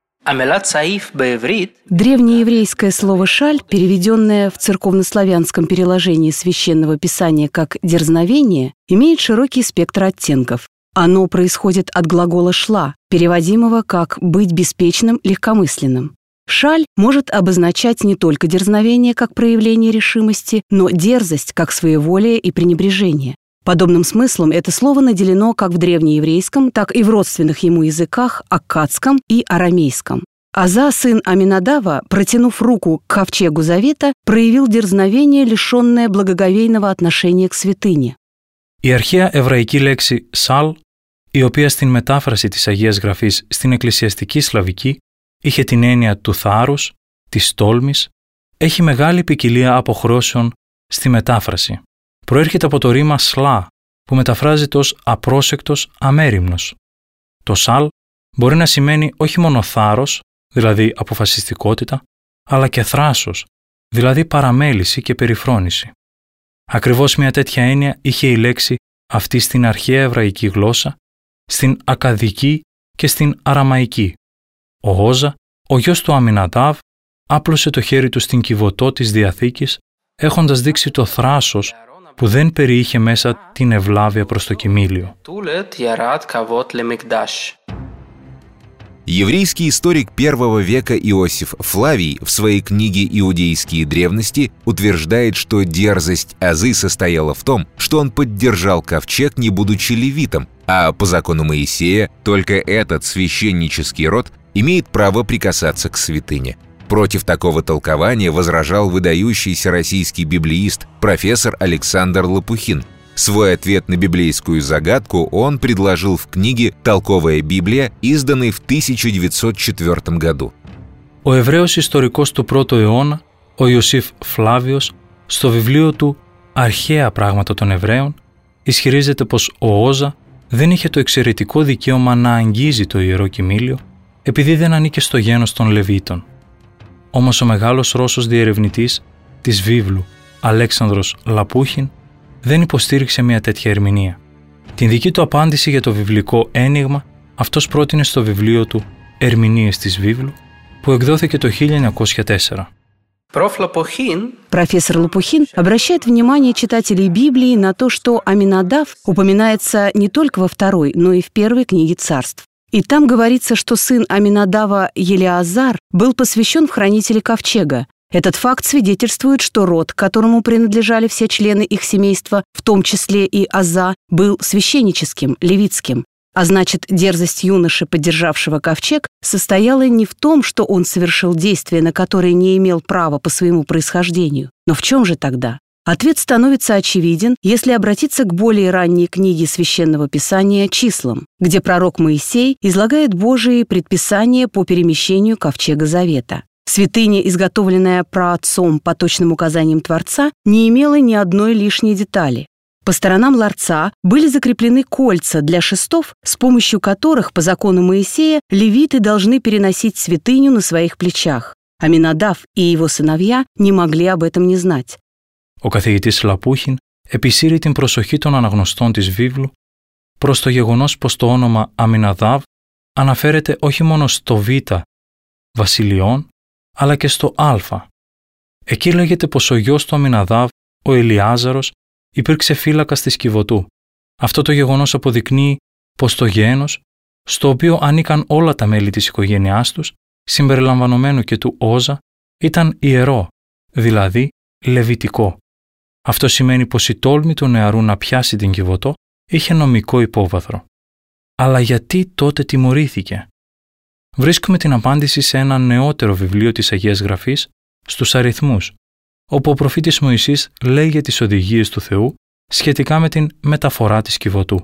Древнееврейское слово «шаль», переведенное в церковнославянском переложении Священного Писания как «дерзновение», имеет широкий спектр оттенков. Оно происходит от глагола «шла», переводимого как «быть беспечным, легкомысленным». «Шаль» может обозначать не только дерзновение как проявление решимости, но дерзость как своеволие и пренебрежение. Подобным смыслом это слово наделено как в древнееврейском, так и в родственных ему языках аккадском и арамейском. Аза, сын Аминадава, протянув руку к ковчегу завета, проявил дерзновение, лишенное благоговейного отношения к святыне. Η αρχαία εβραϊκή λέξη «σαλ», η οποία στην μετάφραση της Αγίας Γραφής στην εκκλησιαστική σλαβική είχε την έννοια του θάρρους, της τόλμης, έχει μεγάλη ποικιλία αποχρώσεων στη μετάφραση. Προέρχεται από το ρήμα «σλά», που μεταφράζεται ως «απρόσεκτος, αμέριμνος». Το «σαλ» μπορεί να σημαίνει όχι μόνο θάρρος, δηλαδή αποφασιστικότητα, αλλά και θράσος, δηλαδή παραμέληση και περιφρόνηση. Ακριβώς μια τέτοια έννοια είχε η λέξη αυτή στην αρχαία εβραϊκή γλώσσα, στην ακαδική και στην αραμαϊκή. Ο Όζα, ο γιος του Αμιναντάβ, άπλωσε το χέρι του στην Κιβωτό της Διαθήκης, έχοντας δείξει το θράσος που δεν περιείχε μέσα την ευλάβεια προς το κοιμήλιο. Еврейский историк первого века Иосиф Флавий в своей книге «Иудейские древности» утверждает, что дерзость Азы состояла в том, что он поддержал ковчег, не будучи левитом, а по закону Моисея только этот священнический род имеет право прикасаться к святыне. Против такого толкования возражал выдающийся российский библеист профессор Александр Лопухин. Свой ответ на библейскую загадку он предложил в книге «Толковая Библия», изданной в тысяча девятьсот четвёртом году. Ο Εβραίος ιστορικός του πρώτου αιώνα, ο Ιωσήφ Φλάβιος, στο βιβλίο του «Αρχαία πράγματα των Εβραίων», ισχυρίζεται πως ο Όζα δεν είχε το εξαιρετικό δικαίωμα να αγγίζει το Ιερό Κοιμήλιο, επειδή δεν ανήκε στο γένος των Λεβίτων. Όμως ο μεγάλος Ρώσος διερευνητής της βίβλου, Αλέξανδρος Λαπούχιν, δεν υποστήριξε μια τέτοια ερμηνεία. Την δική του απάντηση για το βιβλικό ένιγμα αυτός πρότεινε στο βιβλίο του «Ερμηνείες της βίβλου», που εκδόθηκε το χίλια εννιακόσια τέσσερα. Профессор Лопухин обращает внимание читателей Библии на то, что Аминадав упоминается не только во второй, но и в первой книге царств. И там говорится, что сын Аминадава Елеазар был посвящен в хранители ковчега. Этот факт свидетельствует, что род, которому принадлежали все члены их семейства, в том числе и Аза, был священническим, левитским. А значит, дерзость юноши, поддержавшего ковчег, состояла не в том, что он совершил действие, на которое не имел права по своему происхождению. Но в чем же тогда? Ответ становится очевиден, если обратиться к более ранней книге Священного Писания «Числам», где пророк Моисей излагает Божии предписания по перемещению ковчега Завета. Святыня, изготовленная праотцом по точным указаниям Творца, не имела ни одной лишней детали. По сторонам ларца были закреплены кольца для шестов, с помощью которых, по закону Моисея, левиты должны переносить святыню на своих плечах. Аминадав и его сыновья не могли об этом не знать. Ο καθηγητής Λαπούχιν επισύρει την προσοχή των αναγνωστών της βίβλου προς το γεγονός πως το όνομα Αμιναδάβ αναφέρεται όχι μόνο στο Β, βασιλειών, αλλά και στο Α. Εκεί λέγεται πως ο γιος του Αμιναδάβ, ο Ελιάζαρος, υπήρξε φύλακας της Κιβωτού. Αυτό το γεγονός αποδεικνύει πως το γένος, στο οποίο ανήκαν όλα τα μέλη της οικογένειάς τους, συμπεριλαμβανομένου και του Όζα, ήταν ιερό, δηλαδή λεβιτικό. Αυτό σημαίνει πως η τόλμη του νεαρού να πιάσει την Κιβωτό είχε νομικό υπόβαθρο. Αλλά γιατί τότε τιμωρήθηκε? Βρίσκουμε την απάντηση σε ένα νεότερο βιβλίο της Αγίας Γραφής, στους Αριθμούς, όπου ο προφήτης Μωυσής λέει για τις οδηγίες του Θεού σχετικά με την μεταφορά της Κιβωτού.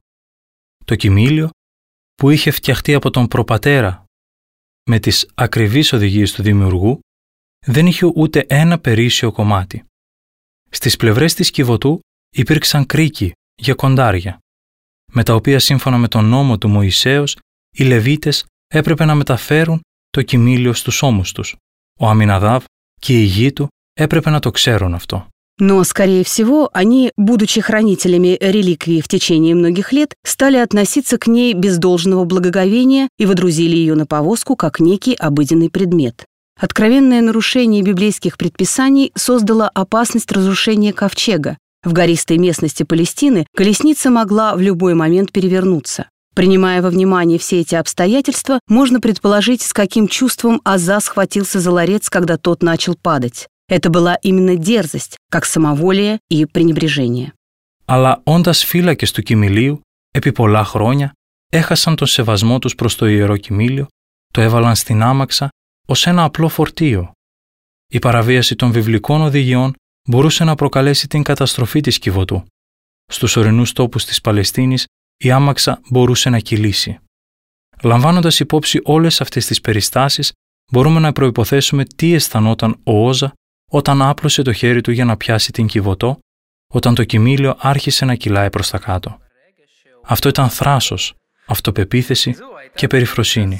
Το κοιμήλιο, που είχε φτιαχτεί από τον προπατέρα με τις ακριβείς οδηγίες του Δημιουργού, δεν είχε ούτε ένα περίσσιο κομμάτι. Στις πλευρές της Κιβωτού υπήρξαν κρίκοι για κοντάρια, με τα οποία σύμφωνα με τον νόμο του Μωυσέως οι Λεβίτες έπρεπε να μεταφέρουν το κοιμήλιο στους ώμους τους. Ο Αμιναδάβ και η γη του έπρεπε να το ξέρουν αυτό. Но, скорее всего, они, будучи хранителями реликвии в течение многих лет, стали относиться к ней без должного благоговения и водрузили ее на повозку как некий обыденный предмет. Откровенное нарушение библейских предписаний создало опасность разрушения ковчега. В гористой местности Палестины колесница могла в любой момент перевернуться. Принимая во внимание все эти обстоятельства, можно предположить, с каким чувством Аза схватился за ларец, когда тот начал падать. Это была именно дерзость, как самоволие и пренебрежение. Αλλά όντας φύλακες του κοιμηλίου, επί πολλά χρόνια, έχασαν τον σεβασμό τους προς το ιερό κοιμήλιο, το έβαλαν στην άμαξα ως ένα απλό φορτίο. Η παραβίαση των βιβλικών οδηγιών μπορούσε να προκαλέσει την καταστροφή της Κιβωτού. Στους ορεινούς τόπους της Παλαιστίνης η άμαξα μπορούσε να κυλήσει. Λαμβάνοντας υπόψη όλες αυτές τις περιστάσεις, μπορούμε να προϋποθέσουμε τι αισθανόταν ο Όζα όταν άπλωσε το χέρι του για να πιάσει την Κιβωτό, όταν το κοιμήλιο άρχισε να κυλάει προς τα κάτω. Αυτό ήταν θράσος, αυτοπεποίθηση και περιφροσύνη.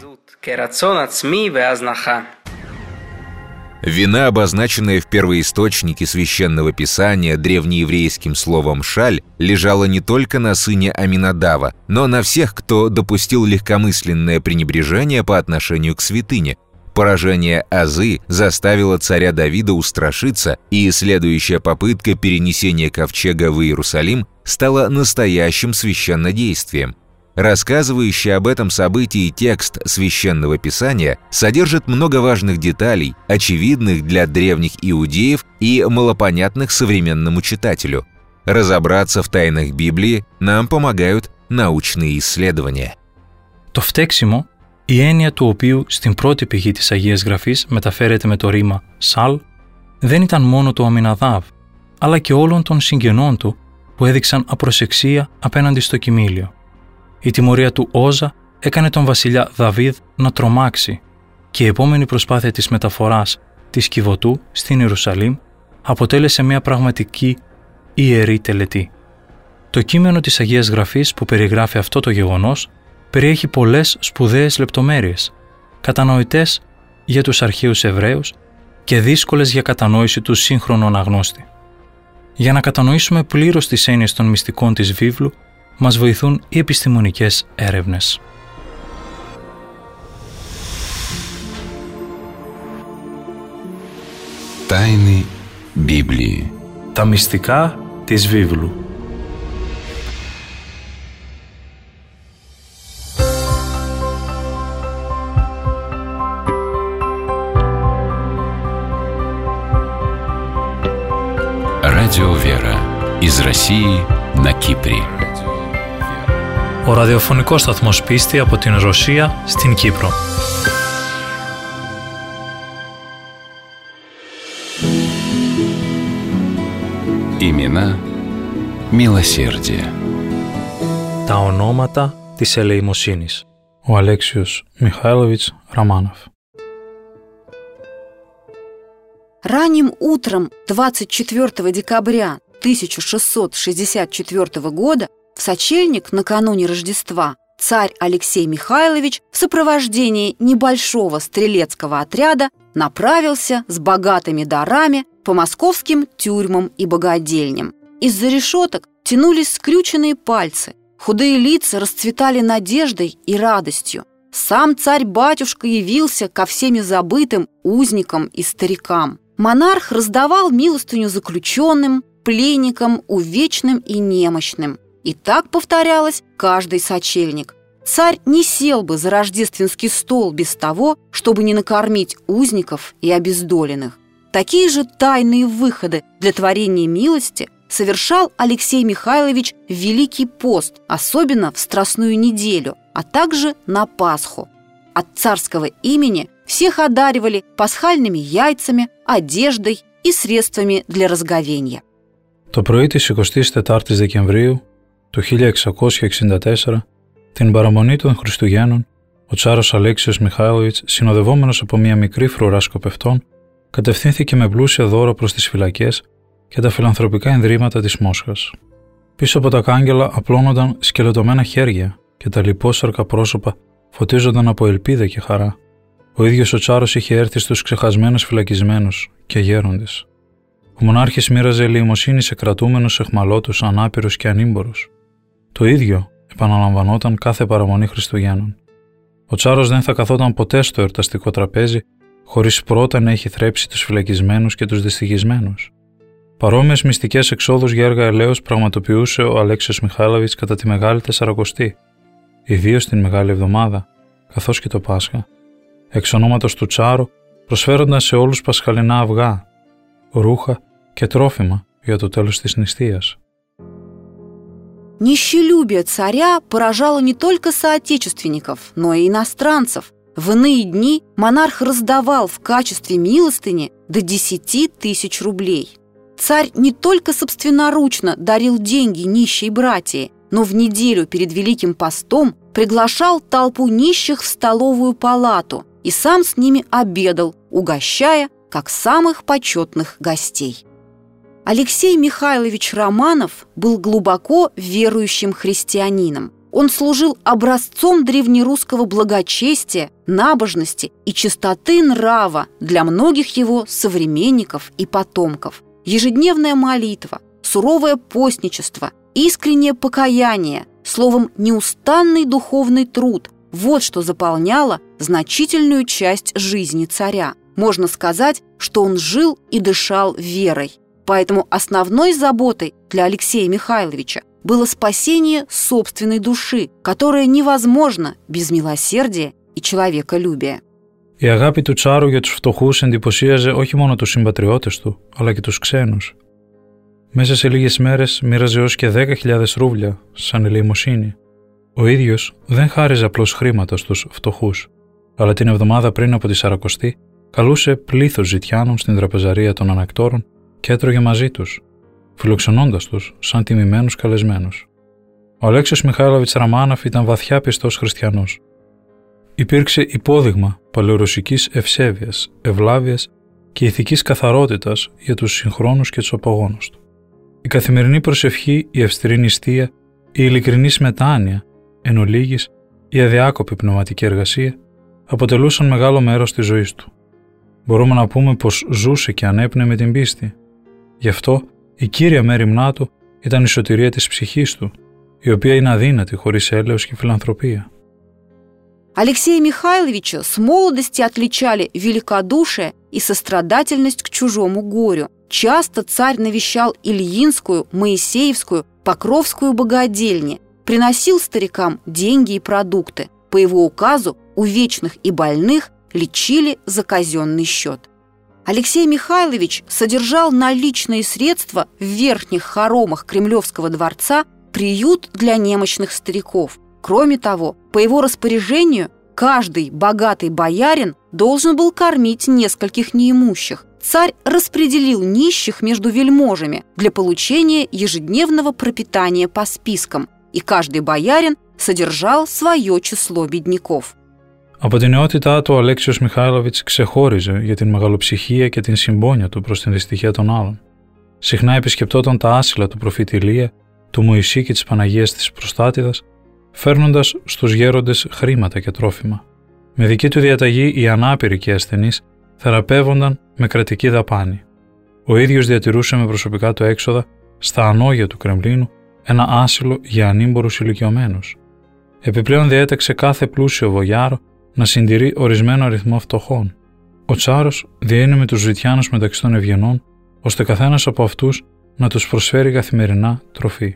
Вина, обозначенная в первоисточнике Священного Писания древнееврейским словом «шаль», лежала не только на сыне Аминадава, но на всех, кто допустил легкомысленное пренебрежение по отношению к святыне. Поражение Азы заставило царя Давида устрашиться, и следующая попытка перенесения ковчега в Иерусалим стала настоящим священнодействием. Рассказывающий об этом событии текст Священного Писания содержит много важных деталей, очевидных для древних иудеев и малопонятных современному читателю. Разобраться в тайнах Библии нам помогают научные исследования. Το φταίξιμο, η έννοια του οποίου στην πρώτη πηγή της Αγίας Γραφής μεταφέρεται με το ρήμα «σαλ», δεν ήταν μόνο του Αμιναδάβ, αλλά και όλων των συγγενών του που έδειξαν απροσεξία απέναντι στο κοιμήλιο. Η τιμωρία του Όζα έκανε τον βασιλιά Δαβίδ να τρομάξει και η επόμενη προσπάθεια της μεταφοράς της Κιβωτού στην Ιερουσαλήμ αποτέλεσε μια πραγματική ιερή τελετή. Το κείμενο της Αγίας Γραφής που περιγράφει αυτό το γεγονός περιέχει πολλές σπουδαίες λεπτομέρειες, κατανοητές για τους αρχαίους Εβραίους και δύσκολες για κατανόηση του σύγχρονου αναγνώστη. Για να κατανοήσουμε πλήρως τις έννοιες των μυστικών της βίβλου, μας βοηθούν οι επιστημονικές έρευνες. Τάινοι Біблії. Τα μυστικά της βίβλου. Радио Вера. Из России на Кипре. Ο ραδιοφωνικός σταθμός Πίστη από την Ρωσία στην Κύπρο. Имена милосердия. Τα ονόματα της ελεημοσύνης. Ο Αλέξιος Μιχайлович Романов. Ранним утром двадцать четвёртого декабря тысяча шестьсот шестьдесят четвёртого года в сочельник накануне Рождества царь Алексей Михайлович в сопровождении небольшого стрелецкого отряда направился с богатыми дарами по московским тюрьмам и богадельням. Из-за решеток тянулись скрюченные пальцы, худые лица расцветали надеждой и радостью. Сам царь-батюшка явился ко всеми забытым узникам и старикам. Монарх раздавал милостыню заключенным, пленникам, увечным и немощным. И так повторялось каждый сочельник. Царь не сел бы за рождественский стол без того, чтобы не накормить узников и обездоленных. Такие же тайные выходы для творения милости совершал Алексей Михайлович в Великий пост, особенно в Страстную неделю, а также на Пасху. От царского имени всех одаривали пасхальными яйцами, одеждой и средствами для разговения. Το πρωί της εικοστής τετάρτης Δεκεμβρίου του χίλια εξακόσια εξήντα τέσσερα, την παραμονή των Χριστουγέννων, ο Τσάρος Αλέξιος Μιχάηλοβιτς, συνοδευόμενος από μια μικρή φρουρά σκοπευτών, κατευθύνθηκε με πλούσια δώρα προς τις φυλακές και τα φιλανθρωπικά ενδρύματα της Μόσχας. Πίσω από τα κάγκελα απλώνονταν σκελετωμένα χέρια και τα λιπόσαρκα πρόσωπα φωτίζονταν από ελπίδα και χαρά. Ο ίδιος ο Τσάρος είχε έρθει στους ξεχασμένους φυλακισμένους και γέροντες. Ο μονάρχης μοίραζε ελεημοσύνη σε κρατούμενους αιχμαλώτους, ανάπηρους και ανήμπορους. Το ίδιο επαναλαμβανόταν κάθε παραμονή Χριστουγέννων. Ο Τσάρος δεν θα καθόταν ποτέ στο εορταστικό τραπέζι χωρίς πρώτα να έχει θρέψει τους φυλακισμένους και τους δυστυχισμένους. Παρόμοιες μυστικές εξόδους για έργα ελέους πραγματοποιούσε ο Αλέξιος Μιχάηλοβιτς κατά τη Μεγάλη Τεσσαρακοστή, ιδίως την Μεγάλη Εβδομάδα, καθώς και το Πάσχα. Εξ ονόματος του Τσάρου προσφέρονταν σε όλους πασχαλινά αυγά, ρούχα και τρόφιμα για το τέλος της νηστείας. Нищелюбие царя поражало не только соотечественников, но и иностранцев. В иные дни монарх раздавал в качестве милостыни до десяти тысяч рублей. Царь не только собственноручно дарил деньги нищей братии, но в неделю перед Великим постом приглашал толпу нищих в столовую палату и сам с ними обедал, угощая как самых почетных гостей. Алексей Михайлович Романов был глубоко верующим христианином. Он служил образцом древнерусского благочестия, набожности и чистоты нрава для многих его современников и потомков. Ежедневная молитва, суровое постничество, искреннее покаяние, словом, неустанный духовный труд – вот что заполняло значительную часть жизни царя. Можно сказать, что он жил и дышал верой. Поэтому основной заботой для Алексея Михайловича было спасение собственной души, которое невозможно без милосердия и человеколюбия. Η αγάπη του Τσάρου για τους φτωχούς εντυπωσίαζε όχι μόνο τους συμπατριώτες του, αλλά και τους ξένους. Μέσα σε λίγες μέρες μοίραζε ως και δέκα χιλιάδες ρούβλια σαν ελεημοσύνη. Ο ίδιος δεν χάριζε απλώς χρήματα στους φτωχούς, αλλά την εβδομάδα πριν από τη Σαρακοστή καλούσε πλήθος ζητιάνων στην τραπεζαρία των ανακτόρων και έτρωγε μαζί τους, φιλοξενώντας τους σαν τιμημένους καλεσμένους. Ο Αλέξιος Μιχάηλοβιτς Романов ήταν βαθιά πιστός χριστιανός. Υπήρξε υπόδειγμα παλαιορωσικής ευσέβειας, ευλάβειας και ηθικής καθαρότητας για τους συγχρόνους και τους απογόνους του. Η καθημερινή προσευχή, η αυστηρή νηστεία, η ειλικρινής μετάνοια, εν ολίγης, η αδιάκοπη πνευματική εργασία αποτελούσαν μεγάλο μέρος της ζωής του. Μπορούμε να πούμε πως ζούσε και ανέπνεε με την πίστη. Γι' αυτό η κύρια μέριμνά του ήταν η σωτηρία της ψυχής του, η οποία είναι αδύνατη χωρίς έλεος και φιλανθρωπία. Алексея Михайловича с молодости отличали великодушие и сострадательность к чужому горю. Часто царь навещал Ильинскую, Моисеевскую, Покровскую богадельни, приносил старикам деньги и продукты. По его указу увечных и больных лечили за казенный счет. Алексей Михайлович содержал наличные средства в верхних хоромах Кремлевского дворца приют для немощных стариков. Кроме того, по его распоряжению каждый богатый боярин должен был кормить нескольких неимущих. царь распределил нищих между вельможами для получения ежедневного пропитания по спискам, и каждый боярин содержал свое число бедняков. Από την νεότητά του, ο Αλέξιος Μιχάηλοβιτς ξεχώριζε για την μεγαλοψυχία και την συμπόνια του προς την δυστυχία των άλλων. Συχνά επισκεπτόταν τα άσυλα του προφήτη Ηλία, του Μωυσή και της Παναγίας της Προστάτηδας, φέρνοντας στους γέροντες χρήματα και τρόφιμα. Με δική του διαταγή, οι ανάπηροι και οι ασθενείς θεραπεύονταν με κρατική δαπάνη. Ο ίδιος διατηρούσε με προσωπικά του έξοδα στα ανώγεια του Κρεμλίνου ένα άσυλο για ανήμπορους ηλικιωμένους. Επιπλέον διέταξε κάθε πλούσιο βογιάρο να συντηρεί ορισμένο αριθμό φτωχών. Ο Τσάρος διένυμε τους ζητιάνους μεταξύ των ευγενών, ώστε καθένας από αυτούς να τους προσφέρει καθημερινά τροφή.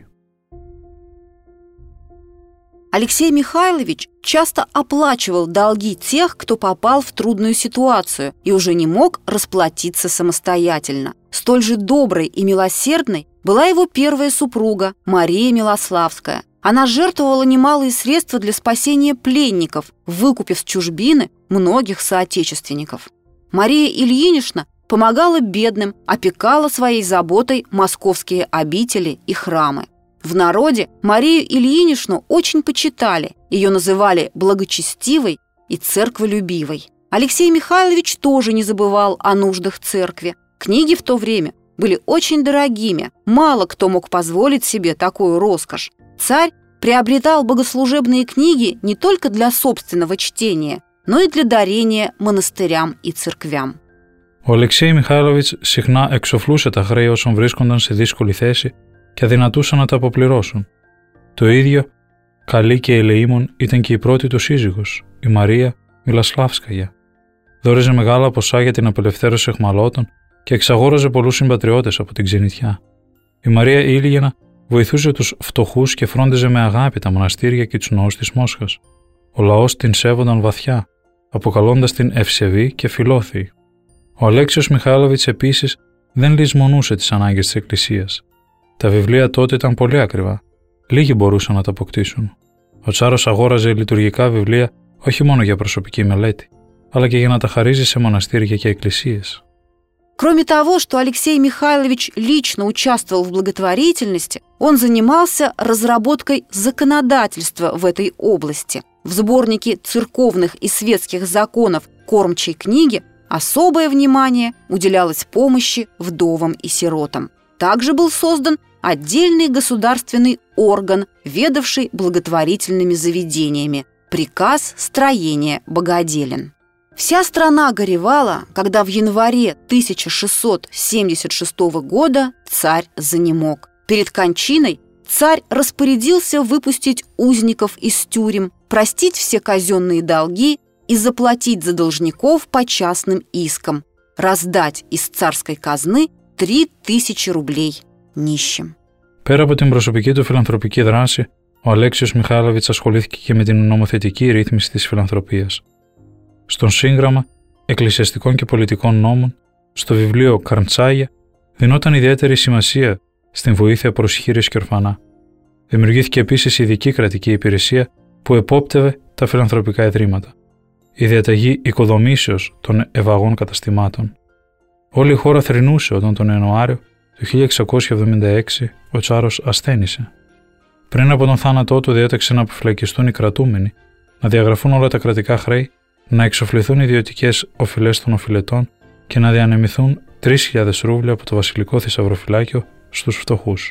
Алексей Михайлович часто оплачивал долги тех, кто попал в трудную ситуацию и уже не мог расплатиться самостоятельно. Столь же доброй и милосердной была его первая супруга Мария Милославская. Она жертвовала немалые средства для спасения пленников, выкупив с чужбины многих соотечественников. Мария Ильинична помогала бедным, опекала своей заботой московские обители и храмы. В народе Марию Ильиничну очень почитали, ее называли благочестивой и церкволюбивой. Алексей Михайлович тоже не забывал о нуждах церкви. Книги в то время были очень дорогими, мало кто мог позволить себе такую роскошь. Царь приобретал богослужебные книги не только для собственного чтения, но и для дарения монастырям и церквям. Ο Αλεξέη Μιχάηλοβιτς συχνά εξοφλούσε τα χρέη όσων βρίσκονταν σε δύσκολη θέση και αδυνατούσαν να τα αποπληρώσουν. Το ίδιο, καλή και ελεήμων, ήταν και η πρώτη του σύζυγος, η Μαρία Μιλασλάβσκαγια. Δόριζε μεγάλα ποσά για την απελευθέρωση αιχμαλώτων και εξαγόραζε πολλούς συμπατριώτες από την ξενιτιά. Η Μαρία Ήλγαινα βοηθούσε τους φτωχούς και φρόντιζε με αγάπη τα μοναστήρια και τους ναούς της Μόσχας. Ο λαός την σέβονταν βαθιά, αποκαλώντας την ευσεβή και φιλόθεη. Ο Αλέξιος Μιχάηλοβιτς επίσης δεν λησμονούσε τις ανάγκες της Εκκλησίας. Τα βιβλία τότε ήταν πολύ ακριβά. Λίγοι μπορούσαν να τα αποκτήσουν. Ο Τσάρος αγόραζε λειτουργικά βιβλία όχι μόνο για προσωπική μελέτη, αλλά και για να τα χαρίζει σε μοναστήρια και εκκλησίες. Кроме того, что Алексей Михайлович лично участвовал в благотворительности, он занимался разработкой законодательства в этой области. В сборнике церковных и светских законов «Кормчей книги» особое внимание уделялось помощи вдовам и сиротам. Также был создан отдельный государственный орган, ведавший благотворительными заведениями – приказ строения богоделен. Вся страна горевала, когда в январе тысяча шестьсот семьдесят шестого года царь занемог. Перед кончиной царь распорядился выпустить узников из тюрем, простить все казенные долги и заплатить за должников по частным искам, раздать из царской казны три тысячи рублей нищим. Πέρα από την προσωπική του φιλανθρωπική δράση, ο Αλέξιος Μιχάηλοβιτς ασχολήθηκε και με την νομοθετική ρύθμιση της φιλανθρωπίας. Στον σύγγραμμα εκκλησιαστικών και πολιτικών νόμων, στο βιβλίο Καρντσάγια, δινόταν ιδιαίτερη σημασία στην βοήθεια προς χήρες και ορφανά. Δημιουργήθηκε επίσης ειδική κρατική υπηρεσία που επόπτευε τα φιλανθρωπικά ιδρύματα. Η διαταγή οικοδομήσεως των ευαγών καταστημάτων. Όλη η χώρα θρηνούσε όταν τον Ιανουάριο του χίλια εξακόσια εβδομήντα έξι ο Τσάρος ασθένησε. Πριν από τον θάνατό του διέταξε να αποφυλακιστούν οι κρατούμενοι, να διαγραφούν όλα τα κρατικά χρέη, να εξοφληθούν ιδιωτικές οφειλές των οφειλετών και να διανεμηθούν τρεις χιλιάδες ρούβλια από το βασιλικό θησαυροφυλάκιο στους φτωχούς.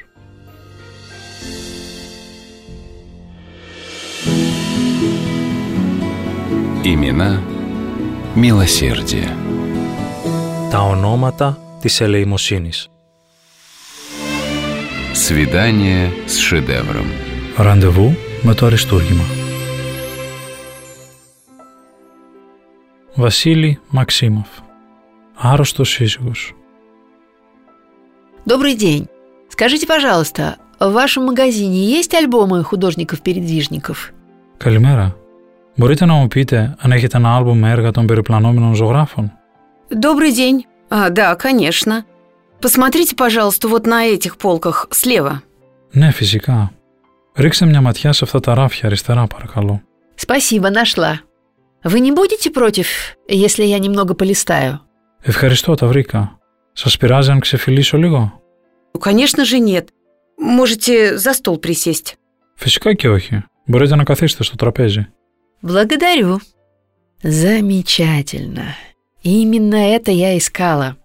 Имена милосердия. Τα ονόματα της ελεημοσύνης. Свидание с шедевром. Ραντεβού με το αριστούργημα. Βασίλη Максимов. Άρρωστος σύζυγος. Добрый день. Скажите, пожалуйста, в вашем магазине есть альбомы художников-передвижников? Καλημέρα. Μπορείτε να μου πείτε αν έχετε ένα άλμπουμ με έργα των περιπλανόμενων ζωγράφων? Добрый день. А, да, конечно. Посмотрите, пожалуйста, вот на этих полках слева. Ναι, φυσικά. Ρίξτε μια ματιά σε αυτά τα ράφια αριστερά, παρακαλώ. Спасибо, нашла. Вы не будете против, если я немного полистаю? Ευχαριστώ, τα βρήκα. Σας πειράζει αν ξεφυλίσω λίγο? Ну, конечно же нет. Можете за стол присесть. Φυσικά και όχι. Μπορείτε να καθίσετε στο τραπέζι. Благодарю. Замечательно. Именно это я искала.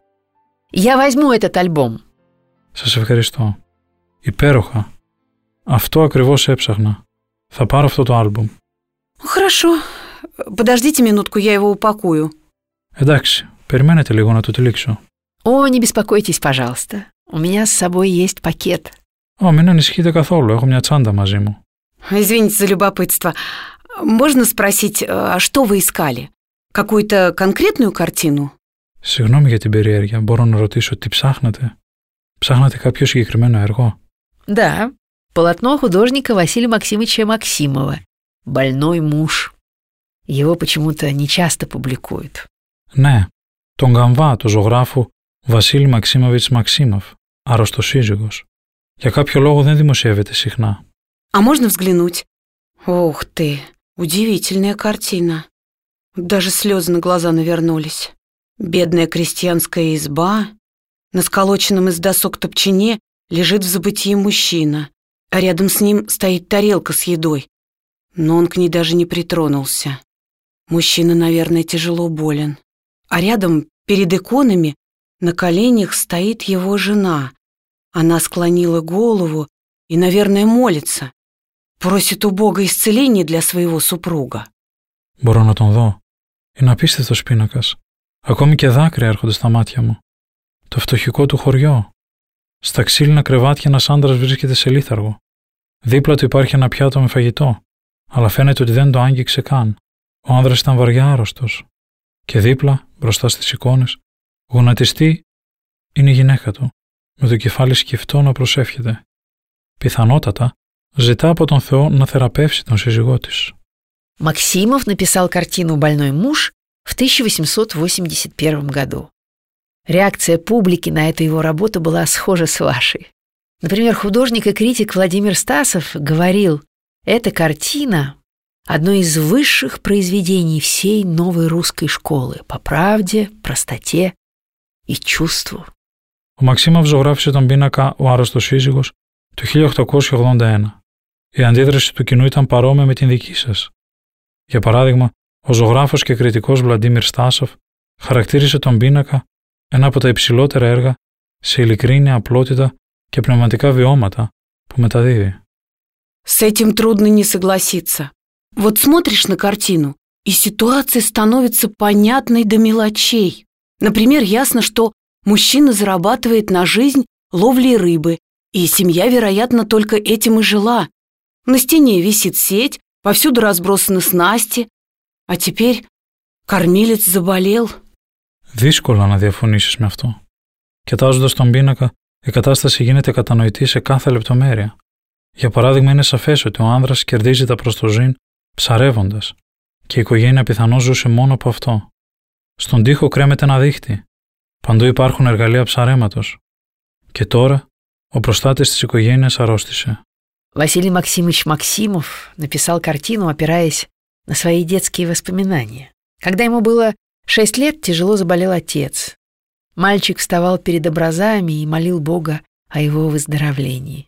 Я возьму этот альбом. Σας ευχαριστώ. Υπέροχα. Αυτό ακριβώς έψαχνα. Θα πάρω αυτό το άλμπουμ. Хорошо. Подождите минутку, я его упакую. Εντάξει, περιμένετε λίγο να το τυλίξω. О, не беспокойтесь, пожалуйста. У меня с собой есть пакет. Ω, μην ανησυχείτε καθόλου. Έχω μια τσάντα μαζί μου. Извините за любопытство. Можно спросить, а что вы искали? Какую-то конкретную картину? Συγγνώμη για την περιέργεια. Μπορώ να ρωτήσω τι ψάχνατε? Ψάχνατε κάποιο συγκεκριμένο έργο? Да, полотно художника Василия Максимовича Максимова «Больной муж». Его почему-то нечасто публикуют. Ναι, τον καμβά του ζωγράφου Βασίλη Μαξίμοβιτς Μαξίμοφ, αρρωστοσύζυγος. Για κάποιο λόγο δεν δημοσιεύεται συχνά. А можно взглянуть? Ух ты, удивительная картина. Даже слезы на глаза навернулись. Бедная крестьянская изба. На сколоченном из досок топчине лежит в забытии мужчина, а рядом с ним стоит тарелка с едой. Но он к ней даже не притронулся. Мужчина, наверное, тяжело болен. А рядом, перед иконами, на коленях стоит его жена. Она склонила голову и, наверное, молится. Просит у Бога исцеления для своего супруга. Μπορώ να τον δω. Είναι απίστευτος πίνακας. Ακόμη και δάκρυα έρχονται στα μάτια μου. Το φτωχικό του χωριό. Στα ξύλινα κρεβάτια ένας άντρας βρίσκεται σε λίθαργο. Δίπλα του υπάρχει ένα πιάτο με φαγητό, αλλά φαίνεται ότι δεν το άγγιξε καν. Ο άνδρας ήταν βαριά άρρωστος. Και δίπλα, μπροστά στις εικόνες, γονατιστή είναι η γυναίκα του, με το κεφάλι σκυφτό να προσεύχεται. Πιθανότατα ζητά από τον Θεό να θεραπεύσει τον σύζυγό της. Максимов написал картину «Больной муж» в тысяча восемьсот восемьдесят первом году. Реакция публики на эту его работу была схожа с вашей. Например, художник и критик Владимир Стасов говорил, эта картина – одно из высших произведений всей новой русской школы по правде, простоте и чувству. Ο Μαξίμοβ ζωγράφησε τον πίνακα «Ο άρρωστος σύζυγος» το χίλια οκτακόσια ογδόντα ένα. Η αντίδραση του κοινού ήταν παρόμοια με την δική σας. Για παράδειγμα, ο ζωγράφος και κριτικός Βλαντίμιρ Στάσοφ χαρακτήρισε τον πίνακα ένα από τα υψηλότερα έργα σε ειλικρίνεια, απλότητα και πνευματικά βιώματα που μεταδίδει. С этим трудно не согласиться. Вот смотришь на картину, и ситуация становится понятной до мелочей. Например, ясно, что мужчина зарабатывает на жизнь ловлей рыбы, и семья, вероятно, только этим и жила. На стене висит сеть, повсюду разбросаны снасти, а теперь кормилец заболел. Δύσκολα να διαφωνήσεις με αυτό. Κοιτάζοντας τον πίνακα, η κατάσταση γίνεται κατανοητή σε κάθε λεπτομέρεια. Για παράδειγμα, είναι σαφές ότι ο άνδρας κερδίζει τα προστοζήν ψαρεύοντας και η οικογένεια πιθανώς ζούσε μόνο από αυτό. Στον τοίχο κρέμεται ένα δίχτυ. Παντού υπάρχουν εργαλεία ψαρέματος. Και τώρα, ο προστάτης της οικογένειας αρρώστησε. Василий Максимович Максимов написал картину, опираясь на свои детские воспоминания. Когда ему было шесть лет, тяжело заболел отец. Мальчик вставал перед образами и молил Бога о его выздоровлении.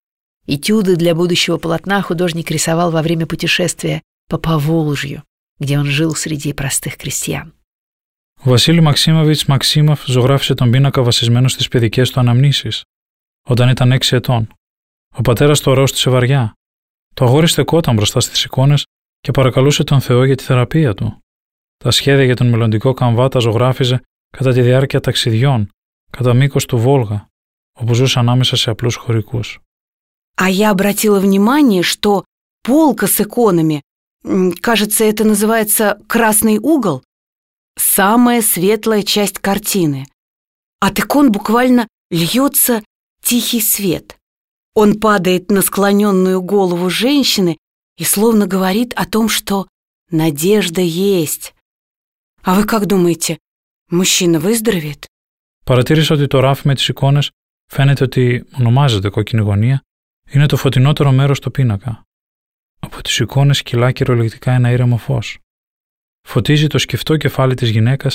Этюды для будущего полотна художник рисовал во время путешествия по Поволжью, где он жил среди простых крестьян. Ο Βασίλη Μαξίμοβιτς Μαξίμοφ ζωγράφησε τον πίνακα βασισμένο στις παιδικές του αναμνήσεις, όταν ήταν έξι ετών. Ο πατέρας του αρρώστησε βαριά. Το αγόρι στεκόταν μπροστά στις εικόνες και παρακαλούσε τον Θεό για τη θεραπεία του. Τα σχέδια για τον μελλοντικό καμβά τα ζωγράφιζε κατά τη διάρκεια ταξιδιών, κατά μήκος του Βόλγα, όπου ζούσε ανάμεσα σε απλούς χωρικούς. А я обратила внимание, что полка с иконами, кажется, это называется «красный угол», самая светлая часть картины. От икон буквально льется тихий свет. Он падает на склоненную голову женщины и словно говорит о том, что надежда есть. А вы как думаете, мужчина выздоровеет? Παρατήρησα ότι το ράφι με τις εικόνες φαίνεται ότι ονομάζεται κόκκινη γωνία, είναι το φωτεινότερο μέρος του πίνακα. Από τις εικόνες κυλά κυριολεκτικά ένα ήρεμο φως. Φωτίζει το σκυφτό κεφάλι της γυναίκας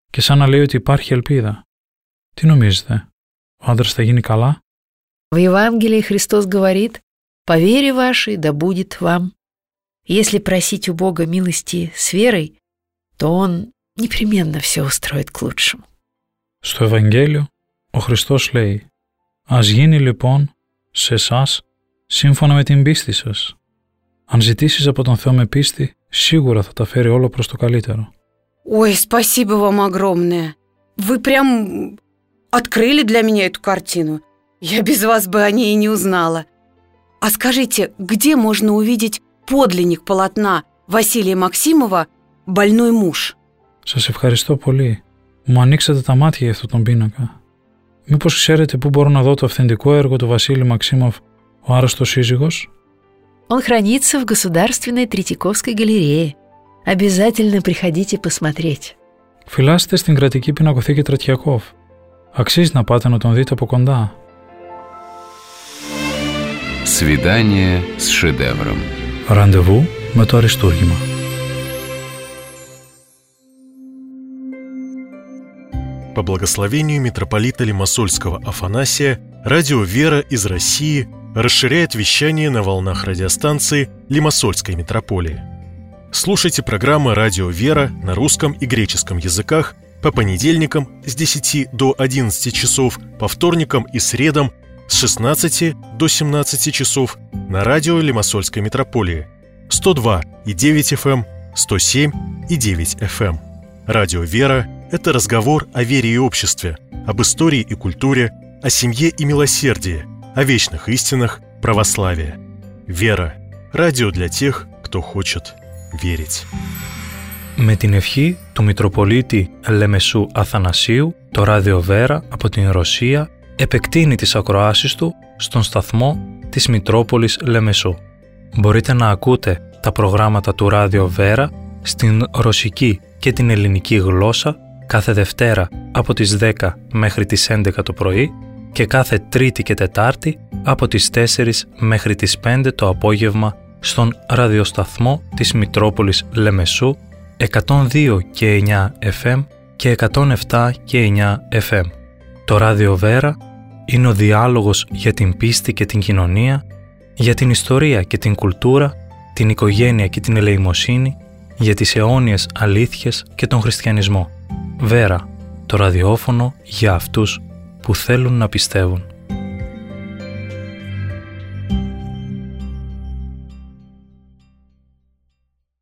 και σαν να λέει ότι υπάρχει ελπίδα. Τι νομίζετε, ο άντρας θα γίνει καλά? В Евангелии Христос говорит: «По вере вашей да будет вам». Если просить у Бога милости с верой, то Он непременно все устроит к лучшему. Στο Ευαγγέλιο, ο Χριστός λέει: «Ας γίνει λοιπόν σε εσάς σύμφωνα με την πίστη σας». Αν ζητήσεις από τον Θεό με πίστη, σίγουρα θα τα φέρει όλο προς το καλύτερο. Ой, спасибо вам огромное. Вы прям открыли для меня эту картину. Я без вас бы о ней и не узнала. А скажите, где можно увидеть подлинник полотна Василия Максимова «Больной муж»? Σας ευχαριστώ πολύ. Μου ανοίξατε τα μάτια για αυτόν τον πίνακα. Μήπως ξέρετε πού μπορώ να δω το αυθεντικό έργο του Βασίλη Μαξίμοφ, ο άρρωστος σύζυγος? Он хранится в Государственной Третьяковской галерее. Обязательно приходите посмотреть. Φυλάσσεται στην κρατική πινακοθήκη Τρατιακόφ. Αξίζει να πάτε να τον δείτε από κοντά. Свидание с шедевром. Ραντεβού με το αριστούργημα. По благословению митрополита Лимассольского Афанасия, радио «Вера» из России расширяет вещание на волнах радиостанции Лимассольской митрополии. Слушайте программы «Радио «Вера» на русском и греческом языках по понедельникам с десяти до одиннадцати часов, по вторникам и средам с шестнадцати до семнадцати часов на радио Лимассольской митрополии сто два и девять эф эм, сто семь и девять эф эм. Радио «Вера» — это разговор о вере и обществе, об истории и культуре, о семье и милосердии, о вечных истинах православия. «Вера» — радио для тех, кто хочет верить. Με την ευχή του Μητροπολίτη Λεμεσού Αθανασίου, το ράδιο Βέρα από την Ρωσία επεκτείνει τις ακροάσεις του στον σταθμό της Μητρόπολης Λεμεσού. Μπορείτε να ακούτε τα προγράμματα του ράδιο Βέρα στην ρωσική και την ελληνική γλώσσα κάθε Δευτέρα από τις δέκα μέχρι τις έντεκα το πρωί και κάθε Τρίτη και Τετάρτη από τις τέσσερις μέχρι τις πέντε το απόγευμα στον ραδιοσταθμό της Μητρόπολης Λεμεσού εκατόν δύο και εννιά εφ εμ και εκατόν επτά και εννιά εφ εμ. Το ράδιο Βέρα είναι ο διάλογος για την πίστη και την κοινωνία, για την ιστορία και την κουλτούρα, την οικογένεια και την ελεημοσύνη, για τις αιώνιες αλήθειες και τον χριστιανισμό. Βέρα, το ραδιόφωνο για αυτούς που θέλουν να πιστεύουν.